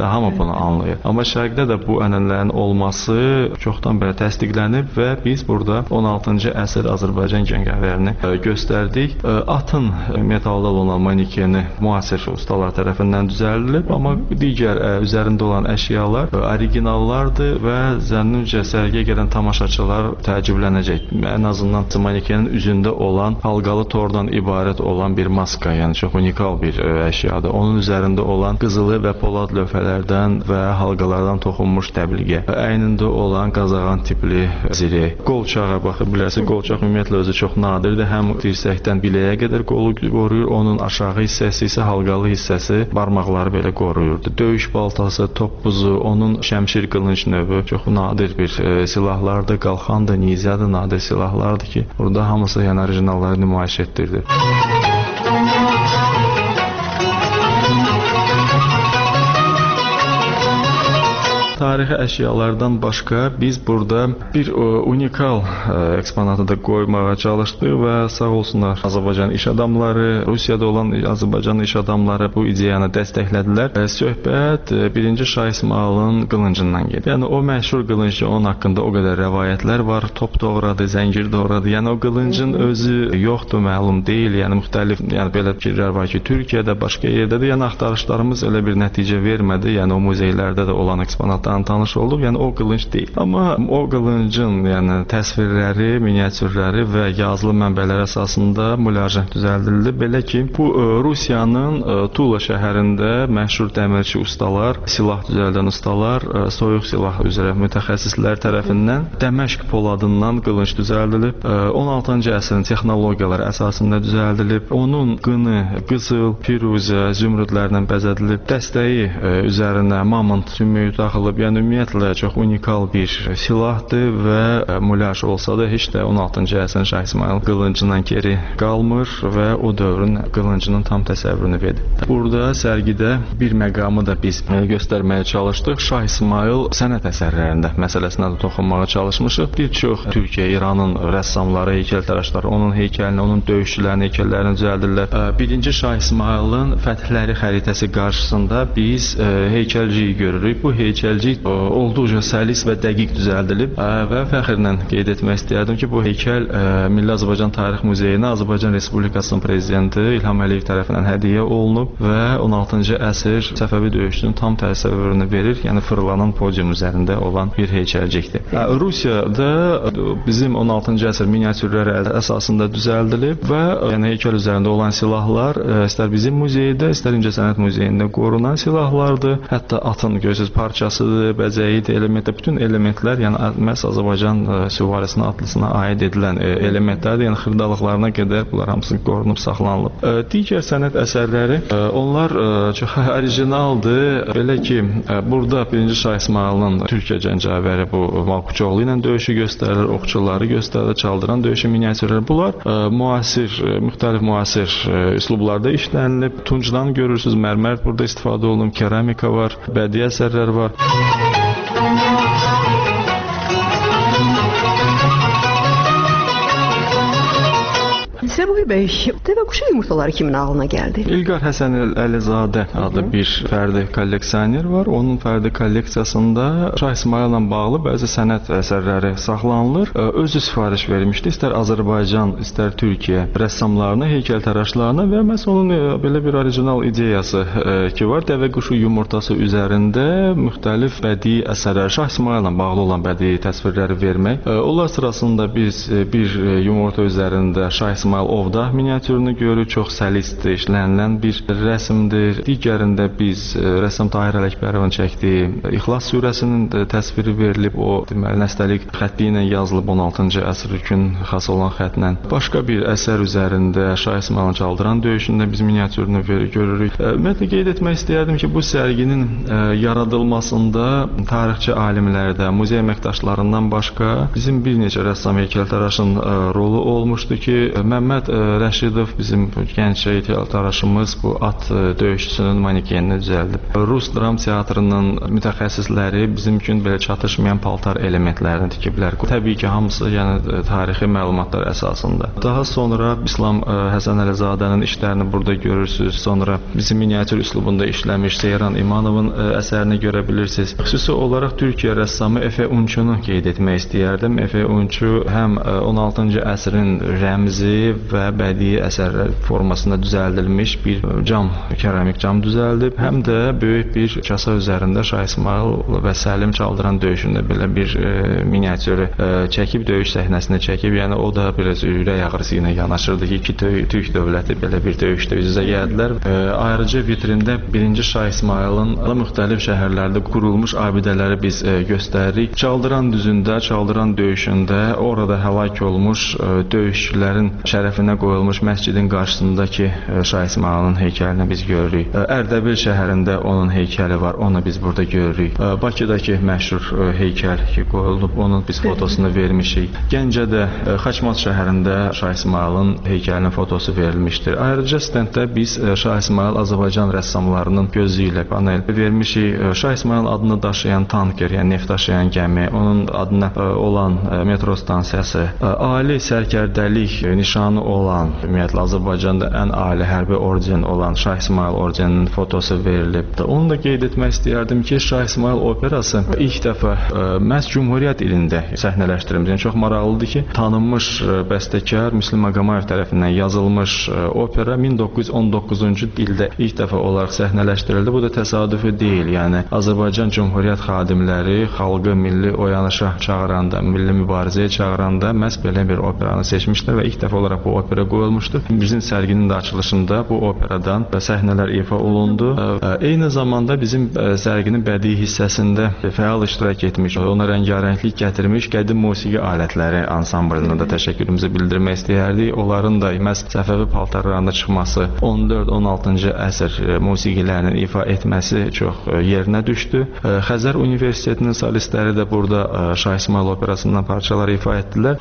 olduğunu anlayır. Amma şərqdə də bu ənənələrin olması çoxdan belə təsdiqlənib və biz burada on altıncı əsr Azərbaycan cəngavərini göstərdik. Atın metalda olan manikeni müasir ustalar tərəfindən düzəldilib, amma digər üzərində olan əşyalar originallardır və zənnimcə sərgiyə gələn tamaşaçılar təəccüblənəcək. Ən azından manikenin üzündə olan halqalı tordan ibarət olan bir maska, yəni çox unikal bir əşyadır. Onun üzərində olan qızılı və polad lövhələrdən və halqalardan toxunmuş təbliğə, əynində olan qazağan tipli zirə, qolçağa baxa bilərsiniz. Qolçaq ümumiyyətlə özü çox nadirdir. Həm dirsəkdən biləyə qədər qolu qoruyur, onun aşağı hissəsi isə halqalı hissəsi barmaqları belə qoruyurdu. Döyüş baltası, toppuzu, onun şəmşir qılınc növü çox nadir bir e, silahlardır. Qalxandır, nizədir, nadir silahlardır ki, burada hamısı yəni orijinalları nümayiş etdirdi. Tarixi əşyalardan başqa biz burada bir o, unikal ə, eksponatı da qoymağa çalışdıq və sağ olsunlar Azərbaycan iş adamları, Rusiyada olan Azərbaycan iş adamları bu ideyanı dəstəklədilər. Ə, söhbət ə, birinci Şah İsmayılın qılıncından gedir. Yəni o məşhur qılınc, onun haqqında o qədər rəvayətlər var. Top doğradı, zəncir doğradı. Yəni o qılıncın özü yoxdur, məlum deyil. Yəni müxtəlif, yəni belə fikirlər var ki, Türkiyədə, başqa yerdə də yəni axtarışlarımız elə bir nəticə vermədi. Yəni o muzeylərdə də olan eksponatlar tanış olduq. Yəni o qılınc deyil. Amma o qılıncın yəni təsvirləri, miniatürləri və yazılı mənbələr əsasında muляжа düzəldildi. Belə ki, bu Rusiyanın Tula şəhərində məşhur dəmirçi ustalar, silah düzəldən ustalar, soyuq silah üzrə mütəxəssislər tərəfindən Dəməşq poladından qılınc düzəldilib. on altıncı əsrin texnologiyaları əsasında düzəldilib. Onun qını qızıl, firuzə, zümrüdlərlə bəzədilib. Dəstəyi üzərinə mamont sümüyü taxılıb. Yəni ümumiyyətlə çox unikal bir silahdır və muляж olsa da heç də on altıncı əsrin Şah İsmayıl qılıncından geri qalmır və o dövrün qılıncının tam təsəvvürünü verir. Burada sərgidə bir məqamı da biz göstərməyə çalışdıq. Şah İsmayıl sənət əsərlərində məsələsinə də toxunmağa çalışmışıq. Bir çox Türkiyə, İranın rəssamları, heykəltaraşları onun heykəlini, onun döyüşçülərinin heykəllərini düzəldirlər. Birinci Şah İsmayılın fəthləri xəritəsi qarşısında biz heykəlciyi görürük. Bu heykəlci olduqca səlis və dəqiq düzəldilib və fəxrlə qeyd etmək istəyərdim ki, bu heykəl Milli Azərbaycan Tarix Muzeyinə Azərbaycan Respublikasının prezidenti İlham Əliyev tərəfindən hədiyyə olunub və on altıncı əsr Səfəvi döyüşünün tam təsəvvürünü verir. Yəni fırlanan podium üzərində olan bir heykəlcikdir. Rusiyada bizim on altıncı əsr miniatürləri əsasında düzəldilib və yəni heykəl üzərində olan silahlar istər bizim muzeydə, istər İncəsənət Muzeyində qorunan silahlardır. Hətta atın gözüz parçasıdır, bəzəyidir, elementlər, bütün elementlər, yəni məhz Azərbaycan süvarisinə, atlısına aid edilən elementlərdir. Yəni xırdalıqlarına qədər bunlar hamısı qorunub, saxlanılıb. Digər sənət əsərləri, onlar çox orijinaldır. Belə ki, burada birinci Şah İsmayılın Türkiyə cəngavəri bu Malkuçoğlu ilə döyüşü göstərilir, oxçuları göstərilir, çaldıran döyüşü miniatürləri. Bunlar müasir, müxtəlif müasir üslublarda işlənilib. Tuncdan görürsünüz, mərmər burada istifadə olunub, keramika var, bədii əsərlər var. Səbuhi bəy, dəvəquşu yumurtaları kimin ağlına gəldi? İlqar Həsən Əlizadə adlı bir fərdi kolleksioner var. Onun fərdi kolleksiyasında Şah İsmayılla bağlı bəzi sənət əsərləri saxlanılır. Özü sifariş vermişdi. İstər Azərbaycan, istər Türkiyə rəssamlarına, heykəltaraşlarına və məhz onun belə bir orijinal ideyası ki var. Dəvəquşu yumurtası üzərində müxtəlif bədii əsərlər, Şah İsmayılla bağlı olan bədii təsvirləri vermək. Onlar sırasında biz bir yumurta üzərində Şah İsmayıl ovda miniatürünü görürük. Çox səlisdir, işlənilən bir rəsmdir. Digərində biz rəssam Tahir Ələkbərovun çəkdiyi İxlas surəsinin təsviri verilib. O deməli nəstəlik xətti ilə yazılıb on altıncı əsr üçün xas olan xəttlə. Başqa bir əsər üzərində Şah İsmayılın çaldıran döyüşündə biz miniatürünü görürük. Ümumiyyətlə qeyd etmək istəyərdim ki, bu sərginin yaradılmasında tarixçi alimlərdə, muzey əməkdaşlarından başqa bizim bir neçə rəssam heykəltaraşın rolu olmuşdu ki, Məmməd Əhməd Rəşidov bizim gənc heykəltaraşımız bu at döyüşçüsünün manekenini düzəldib. Rus dram teatrının mütəxəssisləri bizim üçün belə çatışmayan paltar elementlərini tikiblər. Təbii ki, hamısı yəni tarixi məlumatlar əsasında. Daha sonra İslam Həsən Əlizadənin işlərini burada görürsüz. Sonra bizim miniatür üslubunda işləmiş Seyran İmanovun əsərini görə bilirsiniz. Xüsusi olaraq Türkiyə rəssamı Efe Unçunu qeyd etmək istəyərdim. Efe Unçu həm on altıncı əsrin rəmzi və bədii əsərlər formasında düzəldilmiş bir cam, keramik cam düzəldib, həm də böyük bir kasa üzərində Şah İsmayıl və Səlim Çaldıran döyüşündə belə bir e, miniatürü e, çəkib, döyüş səhnəsini çəkib, yəni o da biraz ürək ağrısı ilə yanaşırdı ki, iki Türk dövləti belə bir döyüşdə üz-üzə gəldilər. E, ayrıca vitrində birinci Şah İsmayılın müxtəlif şəhərlərdə qurulmuş abidələri biz e, göstəririk. Çaldıran düzündə, Çaldıran döyüşündə orada həlak olmuş e, döyüşçülərin şərəfinə qoyulmuş məscidin qarşısındakı e, Şah İsmayılın heykəlini biz görürük. E, Ərdəbil şəhərində onun heykəli var, onu biz burada görürük. E, Bakıdakı məşhur e, heykəl ki qoyulub, onun biz fotosunu vermişik. Gəncədə, e, Xaçmaz şəhərində Şah İsmayılın heykəlinin fotosu verilmişdir. Ayrıca stenddə biz e, Şah İsmayıl Azərbaycan rəssamlarının gözü ilə panel vermişik. E, Şah İsmayıl adını daşıyan tanker, yəni neft daşıyan gəmi, onun adına e, olan e, metro stansiyası, e, ali sərkərdəlik e, nişanı olan, ümumiyyətlə Azərbaycanda ən ali hərbi orden olan Şah İsmayıl ordeninin fotosu verilib. Onu da qeyd etmək istəyərdim ki, Şah İsmayıl operası ilk dəfə ə, məhz Cümhuriyyət ilində səhnələşdirilmiş. Yəni çox maraqlıdır ki, tanınmış ə, bəstəkar Müslüm Maqamayev tərəfindən yazılmış ə, opera min doqquz yüz on doqquzuncu ildə ilk dəfə olaraq səhnələşdirildi. Bu da təsadüfi deyil. Yəni Azərbaycan Cümhuriyyət xadimləri xalqı milli oyanışa çağıranda, milli mübarizəyə çağıranda məhz belə bir operanı seçmişlər və ilk dəfə olaraq bu opera qoyulmuşdur. Bizim sərginin də açılışında bu operadan səhnələr ifa olundu. Eyni zamanda bizim sərginin bədii hissəsində fəal iştirak etmiş, ona rəngarənglik gətirmiş qədim musiqi alətləri ansamblına da təşəkkürümüzü bildirmək istəyərdik. Onların da məhz Səfəvi paltarlarında çıxması, on dörd on altıncı əsr musiqilərinin ifa etməsi çox yerinə düşdü. Xəzər Universitetinin solistləri də burada Şah İsmayıl operasından parçalar ifa etdilər.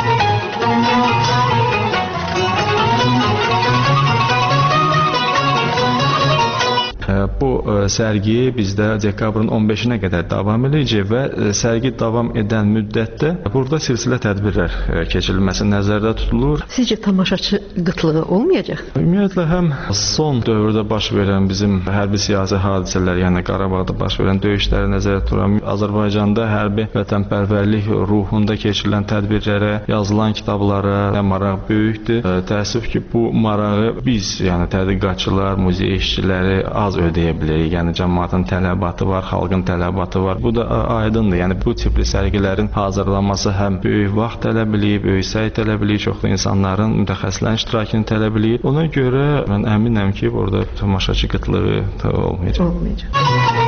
Bu sərgi bizdə dekabrın on beşinə qədər davam edəcək və sərgi davam edən müddətdə burada silsilə tədbirlər keçirilməsi nəzərdə tutulur. Sizcə tamaşaçı qıtlığı olmayacaq? Ümumiyyətlə həm son dövrdə baş verən bizim hərbi siyasi hadisələr, yəni Qarabağda baş verən döyüşləri nəzərdə tuturam. Azərbaycanda hərbi vətənpərvərlik ruhunda keçirilən tədbirlərə, yazılan kitablara maraq böyükdür. Təəssüf ki, bu marağı biz, yəni tədqiqatçılar, muzey işçiləri az ödəyə bilirik. Yəni cəmaatın tələbatı var, xalqın tələbatı var. Bu da aydındır. Yəni bu tipli sərgilərin hazırlanması həm böyük vaxt tələb eləyir, böyük səy tələb eləyir, çoxlu insanların, mütəxəssislərin iştirakını tələb eləyir. Ona görə mən əminəm ki, burada tamaşaçı qıtlığı olmayacaq. Olmayacaq.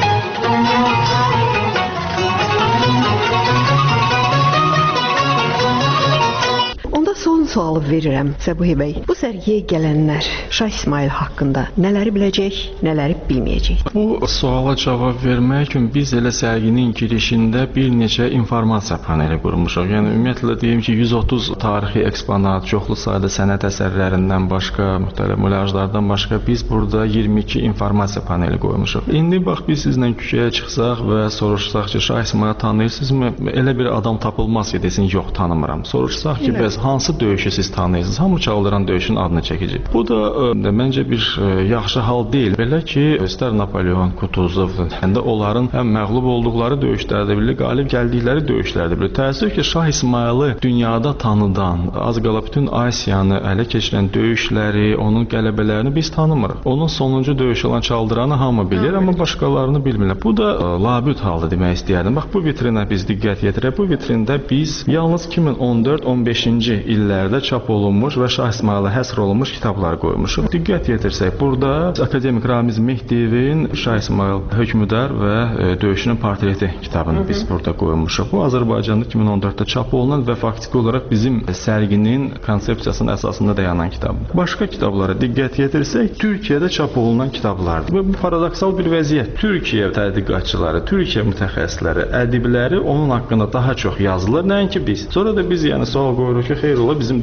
Son sualı verirəm Səbuhi bəy. Bu sərgiyə gələnlər Şah İsmayıl haqqında nələri biləcək, nələri bilməyəcək? Bu suala cavab vermək üçün biz elə sərginin girişində bir neçə informasiya paneli qurmuşuq. Yəni ümumiyyətlə deyim ki, yüz otuz tarixi eksponat, çoxlu sayda sənət əsərlərindən başqa, müxtəlif mulyajlardan başqa biz burada iyirmi iki informasiya paneli qoymuşuq. İndi bax biz sizlə küçəyə çıxsaq və soruşsaq ki, Şah İsmayılı tanıyırsınızmı? Elə bir adam tapılmaz ki, desin yox, tanımıram. Soruşsaq ki, bəs hansı döyüşü siz tanıyırsınız? Hamı Çaldıran döyüşünün adını çəkəcək. Bu da ə, məncə bir ə, yaxşı hal deyil. Belə ki, istər Napoleon, Kutuzov, həm də onların həm məğlub olduqları döyüşlərdə bilir, qalib gəldikləri döyüşlərdə bilir. Təəssüf ki, Şah İsmayılı dünyada tanıdan, az qala bütün Asiyanı ələ keçirən döyüşləri, onun qələbələrini biz tanımırıq. Onun sonuncu döyüş olan Çaldıranı hamı bilir, amma başqalarını bilmirlər. Bu da ə, labüd haldır demək istəyərdim. Bax, bu vitrinə biz diqqət yetirək. Bu vitrində biz yalnız iki min on dörd on beşinci illərdə çap olunmuş və Şah İsmayıla həsr olunmuş kitablar qoymuşuq. Diqqət yetirsək, burada akademik Ramiz Mehdiyevin Şah İsmayıl hökmdar və e, döyüşünün portreti kitabını Hı -hı. biz burada qoymuşuq. Bu Azərbaycanda iki min on dörddə çap olunan və faktiki olaraq bizim sərginin konsepsiyasının əsasında dayanan kitabdır. Başqa kitablara diqqət yetirsək, Türkiyədə çap olunan kitablardır. Və bu paradoksal bir vəziyyət. Türkiyə tədqiqatçıları, Türkiyə mütəxəssisləri, ədibləri onun haqqında daha çox yazılır, nəinki biz. Sonra da biz yəni sual qoyuruq ki, xeyr ola bizim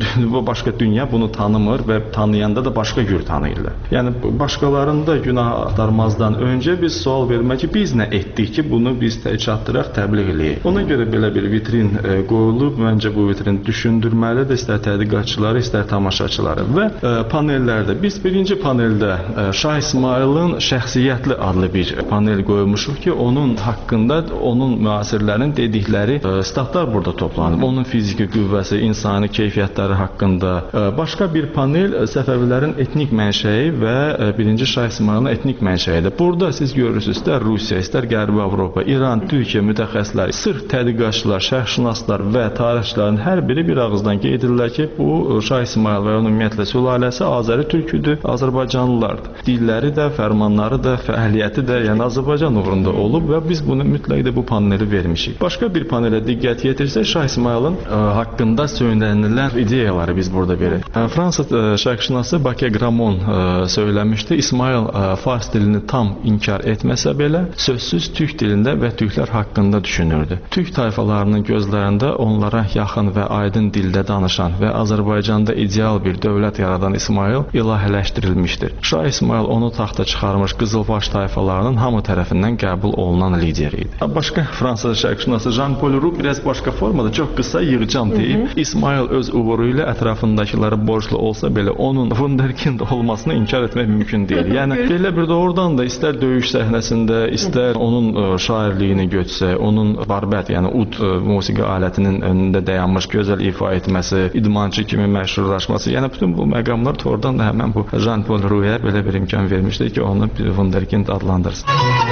bu başqa dünya bunu tanımır və tanıyanda da başqa cür tanıyırlar. Yəni başqalarında günah axtarmazdan öncə biz sual vermək ki, biz nə etdik ki, bunu biz çatdıraq, təbliğ eləyək. Ona görə belə bir vitrin e, qoyulub. Məncə bu vitrin düşündürməlidir, istər tədqiqatçıları, istər tamaşaçıları və e, panellərdə. Biz birinci paneldə e, Şah İsmayılın şəxsiyyətli adlı bir panel qoymuşuq ki, onun haqqında onun müasirlərinin dedikləri e, statlar burada toplanıb. Onun fiziki qüvvəsi, insani keyfiyyətləri haqqında. E, başqa bir panel e, Səfəvilərin etnik mənşəyi və e, birinci Şah İsmayılın etnik mənşəyidir. Burada siz görürsünüz, istər Rusiya, istər Qərbi Avropa, İran, Türkiyə mütəxəssisləri, sırf tədqiqatçılar, şərhşünaslar və tarixçilərin hər biri bir ağızdan qeyd edirlər ki, bu Şah İsmayıl və onun ümumiyyətlə sülaləsi Azəri türküdür, Azərbaycanlılardır. Dilləri də, fərmanları da, fəaliyyəti də, yəni Azərbaycan uğrunda olub və biz bunu mütləq də bu paneli vermişik. Başqa bir panelə diqqət yetirsək, Şah İsmayılın ə, haqqında söylənilən ideyaları biz burada verək. Fransız ə, şərqşünası Bakı Gramon ə, söyləmişdi, İsmayıl ə, fars dilini tam inkar etməsə belə, sözsüz türk dilində və türklər haqqında düşünürdü. Türk tayfalarının gözlərində onlara yaxın və aydın dildə danışan və Azərbaycanda ideal bir dövlət yaradan İsmayıl ilahələşdirilmişdir. Şah İsmayıl onu taxta çıxarmış qızılbaş tayfalarının hamı tərəfindən qəbul olunan lideri idi. Başqa Fransız şərqşünası Jean-Paul Roux biraz başqa formada çox qısa yığcam deyib, İsmayıl öz uğuru ilə ətrafındakilərə borclu olsa belə onun wunderkind olmasını inkar etmək mümkün deyil. Yəni belə bir doğrudan da istər döyüş səhnəsində, istər onun ə, şairliyini götsə, onun barbət, yəni ud ə, musiqi alətinin önündə dayanmış gözəl ifa etməsi, idmançı kimi məşhurlaşması, yəni bütün bu məqamlar doğrudan da həmən bu Jean-Paul Roux-ya belə bir imkan vermişdir ki, onu bir wunderkind adlandırsın.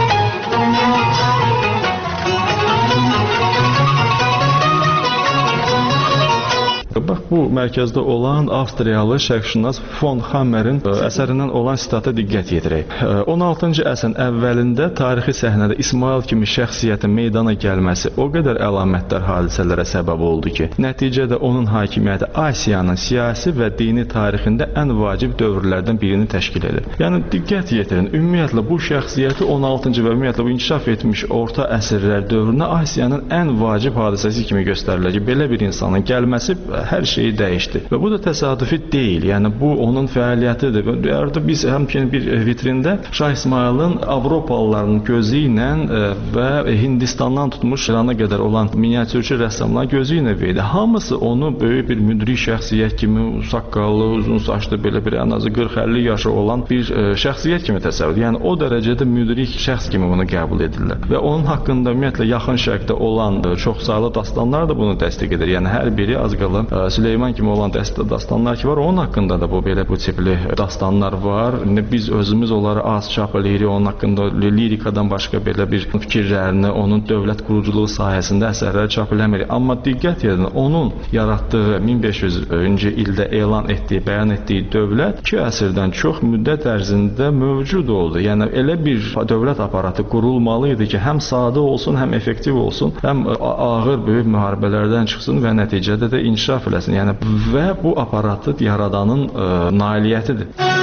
Bax, bu mərkəzdə olan Avstriyalı şərqşünas Von Hammerin ə, əsərindən olan sitata diqqət yetirək. on altıncı əsrin əvvəlində tarixi səhnədə İsmayıl kimi şəxsiyyətin meydana gəlməsi o qədər əlamətdar hadisələrə səbəb oldu ki, nəticədə onun hakimiyyəti Asiyanın siyasi və dini tarixində ən vacib dövrlərdən birini təşkil edir. Yəni diqqət yetirin, ümumiyyətlə bu şəxsiyyəti on altıncı və ümumiyyətlə bu inkişaf etmiş orta əsrlər dövrünə Asiyanın ən vacib hadisəsi kimi göstərilir ki, belə bir insanın gəlməsi hər şeyi dəyişdi. Və bu da təsadüfi deyil. Yəni bu onun fəaliyyətidir. Artıq biz həmçinin bir vitrində Şah İsmayılın Avropalıların gözü ilə və Hindistandan tutmuş İrana qədər olan miniatürçü rəssamların gözü ilə verdi. Hamısı onu böyük bir müdrik şəxsiyyət kimi, saqqallı, uzun saçlı, belə bir ən azı qırx əlli yaşı olan bir şəxsiyyət kimi təsəvvür edir. Yəni o dərəcədə müdrik şəxs kimi bunu qəbul edirlər. Və onun haqqında ümumiyyətlə yaxın şərqdə olan çoxsaylı dastanlar da bunu təsdiq edir. Yəni hər biri az qala Süleyman kimi olan dastanlar ki var, onun haqqında da bu belə bu tipli dastanlar var. Biz özümüz onları az çap eləyirik, onun haqqında lirikadan başqa belə bir fikirlərini, onun dövlət quruculuğu sahəsində əsərləri çap eləmirik. Amma diqqət edin, onun yaratdığı min beş yüzüncü ildə elan etdiyi, bəyan etdiyi dövlət iki əsrdən çox müddət ərzində mövcud oldu. Yəni elə bir dövlət aparatı qurulmalı idi ki, həm sadə olsun, həm effektiv olsun, həm ağır böyük müharibələrdən çıxsın və nəticədə də inkişaf eləsin. Yəni və bu aparatı yaradanın ə, nailiyyətidir.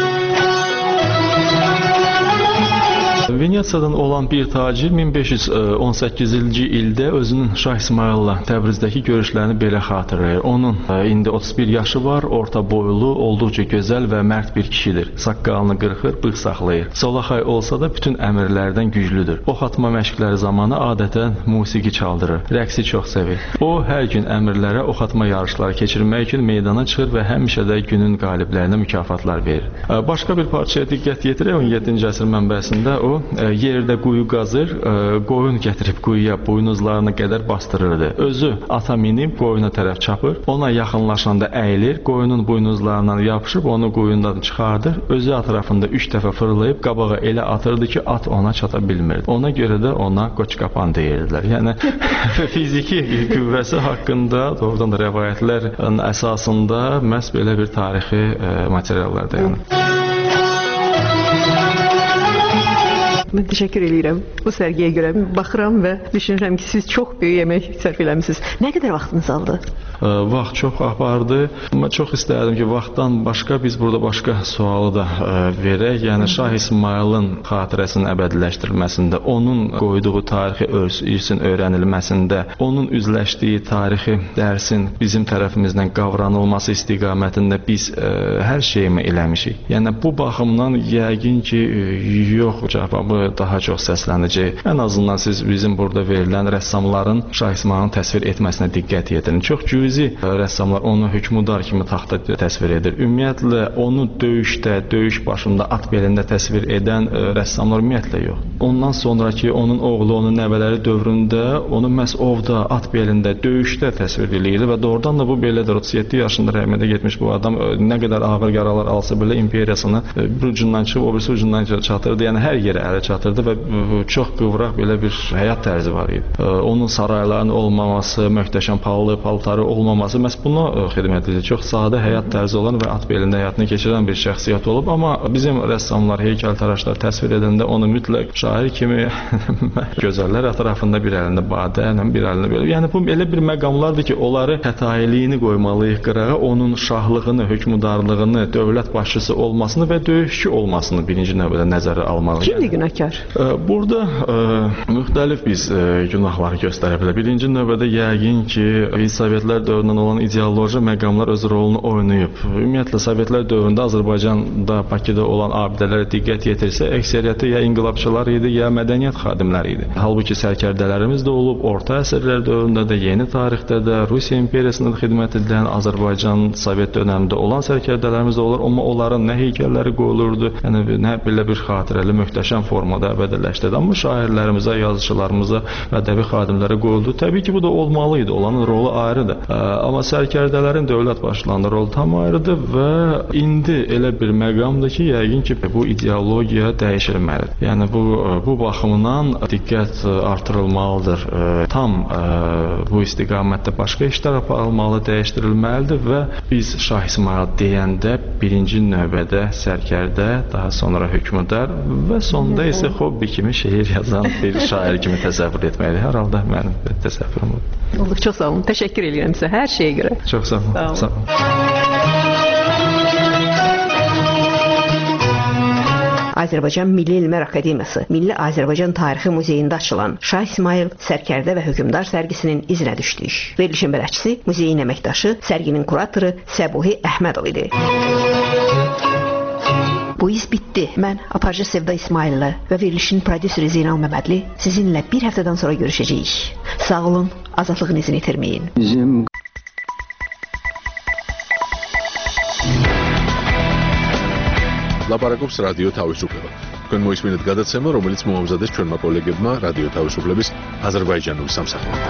Venesiyadan olan bir tacir min beş yüz on səkkizinci ildə özünün Şah İsmayılla Təbrizdəki görüşlərini belə xatırlayır. Onun indi otuz bir yaşı var, orta boylu, olduqca gözəl və mərd bir kişidir. Saqqalını qırxır, bığ saxlayır. Solaxay olsa da bütün əmrlərdən güclüdür. Ox atma məşqləri zamanı adətən musiqi çaldırır. Rəqsi çox sevir. O hər gün əmrlərə ox atma yarışları keçirmək üçün meydana çıxır və həmişə də günün qaliblərinə mükafatlar verir. Başqa bir parçaya diqqət yetirək, on yeddinci əsr mənbəsində o yerdə quyu qazır, qoyun gətirib quyuya buynuzlarına qədər bastırırdı. Özü ata minib qoyuna tərəf çapır, ona yaxınlaşanda əyilir, qoyunun buynuzlarından yapışıb onu quyundan çıxardır, özü ətrafında üç dəfə fırlayıb qabağa elə atırdı ki, at ona çata bilmirdi. Ona görə də ona qoçqapan deyirdilər. Yəni fiziki qüvvəsi haqqında doğrudan da rəvayətlərin əsasında məhz belə bir tarixi materiallar dayanır. Mən təşəkkür edirəm. Bu sərgiyə görə baxıram və düşünürəm ki, siz çox böyük əmək sərf eləmisiniz. Nə qədər vaxtınız aldı? Ə, vaxt çox apardı. Mən çox istərdim ki, vaxtdan başqa biz burada başqa sualı da ə, verək. Yəni Şah İsmayılın xatirəsinin əbədiləşdirilməsində, onun qoyduğu tarixi örs, irsin öyrənilməsində, onun üzləşdiyi tarixi dərsin bizim tərəfimizdən qavranılması istiqamətində biz ə, hər şeyimi eləmişik. Yəni bu baxımdan yəqin ki, yox cavabı daha çox səslənəcək. Ən azından siz bizim burada verilən rəssamların Şah İsmayılın təsvir etməsinə diqqət yetirin. Çox cüzi rəssamlar onu hökmdar kimi taxta təsvir edir. Ümumiyyətlə onu döyüşdə, döyüş başında at belində təsvir edən ə, rəssamlar ümumiyyətlə yox. Ondan sonraki onun oğlu, onun nəvələri dövründə onu məhz ovda, at belində, döyüşdə təsvir edirdi və doğrudan da bu belədir. otuz yeddi yaşında rəhmətə getmiş bu adam ə, nə qədər ağır yaralar alsa belə imperiyasını ə, bir ucundan çıxıb o birisi ucundan çatırdı. Yəni hər yerə ələ çatırdı və ə, çox qıvraq belə bir həyat tərzi var idi. Ə, onun saraylarının olmaması, möhtəşəm pallı, paltarı olmaması məhz buna ə, xidmət edir. Çox sadə həyat tərzi olan və at belində həyatını keçirən bir şəxsiyyət olub, amma bizim rəssamlar, heykəltaraşlar təsvir edəndə onu mütləq şair kimi gözəllər ətrafında bir əlində badə, bir əlində belə. Yəni bu elə bir məqamlardır ki, onları xətailiyini qoymalıyıq qırağa, onun şahlığını, hökmdarlığını, dövlət başçısı olmasını və döyüşçü olmasını birinci növbədə nəzərə almalıyıq. Kimdir günahkar? Burada ə, müxtəlif biz ə, günahları göstərə bilər. Birinci növbədə yəqin ki, Sovetlər dövründən olan ideoloji məqamlar öz rolunu oynayıb. Ümumiyyətlə Sovetlər dövründə Azərbaycanda, Bakıda olan abidələrə diqqət yetirsə, əksəriyyəti ya inqilabçılar idi, ya mədəniyyət xadimləri idi. Halbuki sərkərdələrimiz də olub, orta əsrlər dövründə də, yeni tarixdə də, Rusiya imperiyasında xidmət edən Azərbaycan, Sovet dövründə olan sərkərdələrimiz də olur, amma onların nə heykəlləri qoyulurdu, yəni nə belə bir xatirəli, möhtəşəm formada əbədiləşdirdi. Amma şairlərimizə, yazıçılarımıza, ədəbi xadimlərə qoyuldu. Təbii ki, bu da olmalı idi, olanın rolu ayrıdır. Amma sərkərdələrin dövlət başçılarının rolu tam ayrıdır və indi elə bir məqamdır ki, yəqin ki, bu ideologiya dəyişilməlidir. Yəni bu bu baxımdan diqqət artırılmalıdır. Tam bu istiqamətdə başqa işlər aparılmalı, dəyişdirilməlidir və biz Şah İsmayıl deyəndə birinci növbədə sərkərdə, daha sonra hökmdar və sonda isə hobbi kimi şeir yazan bir şair kimi təsəvvür etməkdir. Hər halda mənim təsəvvürüm budur. Olduq, çox sağ olun. Təşəkkür edirəm sizə hər şeyə görə. Çox sağ olun. Sağ olun. Sağ olun. Azərbaycan Milli Elmlər Akademiyası, Milli Azərbaycan Tarixi Muzeyində açılan Şah İsmayıl Sərkərdə və Hökmdar sərgisinin izinə düşdük. Verilişin bələdçisi, muzeyin əməkdaşı, sərginin kuratoru Səbuhi Əhmədov idi. Bu iz bitdi. Mən aparıcı Sevda İsmayıllı və verilişin prodüseri Zeynal Məmmədli sizinlə bir həftədən sonra görüşəcəyik. Sağ olun, azadlığın izini itirməyin. Bizim ლაპარაკობს რადიო თავისუფლება. თქვენ მოისმინეთ გადაცემა, რომელიც მოამზადეს ჩვენმა კოლეგებმა რადიო თავისუფლების აზერბაიჯანული სამსახურიდან.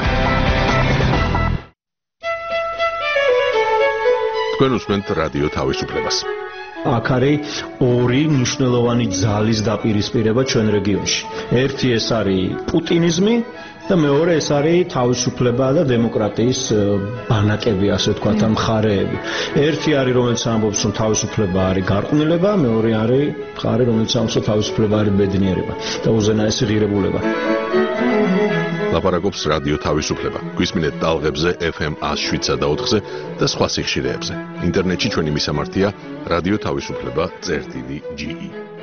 თქვენ უსმენთ რადიო თავისუფლებას. აქ არის ორი მნიშვნელოვანი ძალის დაპირისპირება ჩვენ რეგიონში. ერთი ეს არის პუტინიზმი და მეორე ეს არის თავისუფლება და დემოკრატიის ბანაკები, ასე ვთქვათ, ამ მხარეები. ერთი არის, რომელიც ამბობს, რომ თავისუფლება არის გარყვნილება, მეორე არის მხარე, რომელიც ამბობს, რომ თავისუფლება არის ბედნიერება და უზენაესი ღირებულება. ლაპარაკობს რადიო თავისუფლება. გვისმინეთ ტალღებზე ეფ ემ one oh seven და ოთხზე და სხვა სიხშირეებზე. ინტერნეტში ჩვენი მისამართია რადიო თავისუფლება წერტილი ჯი ი.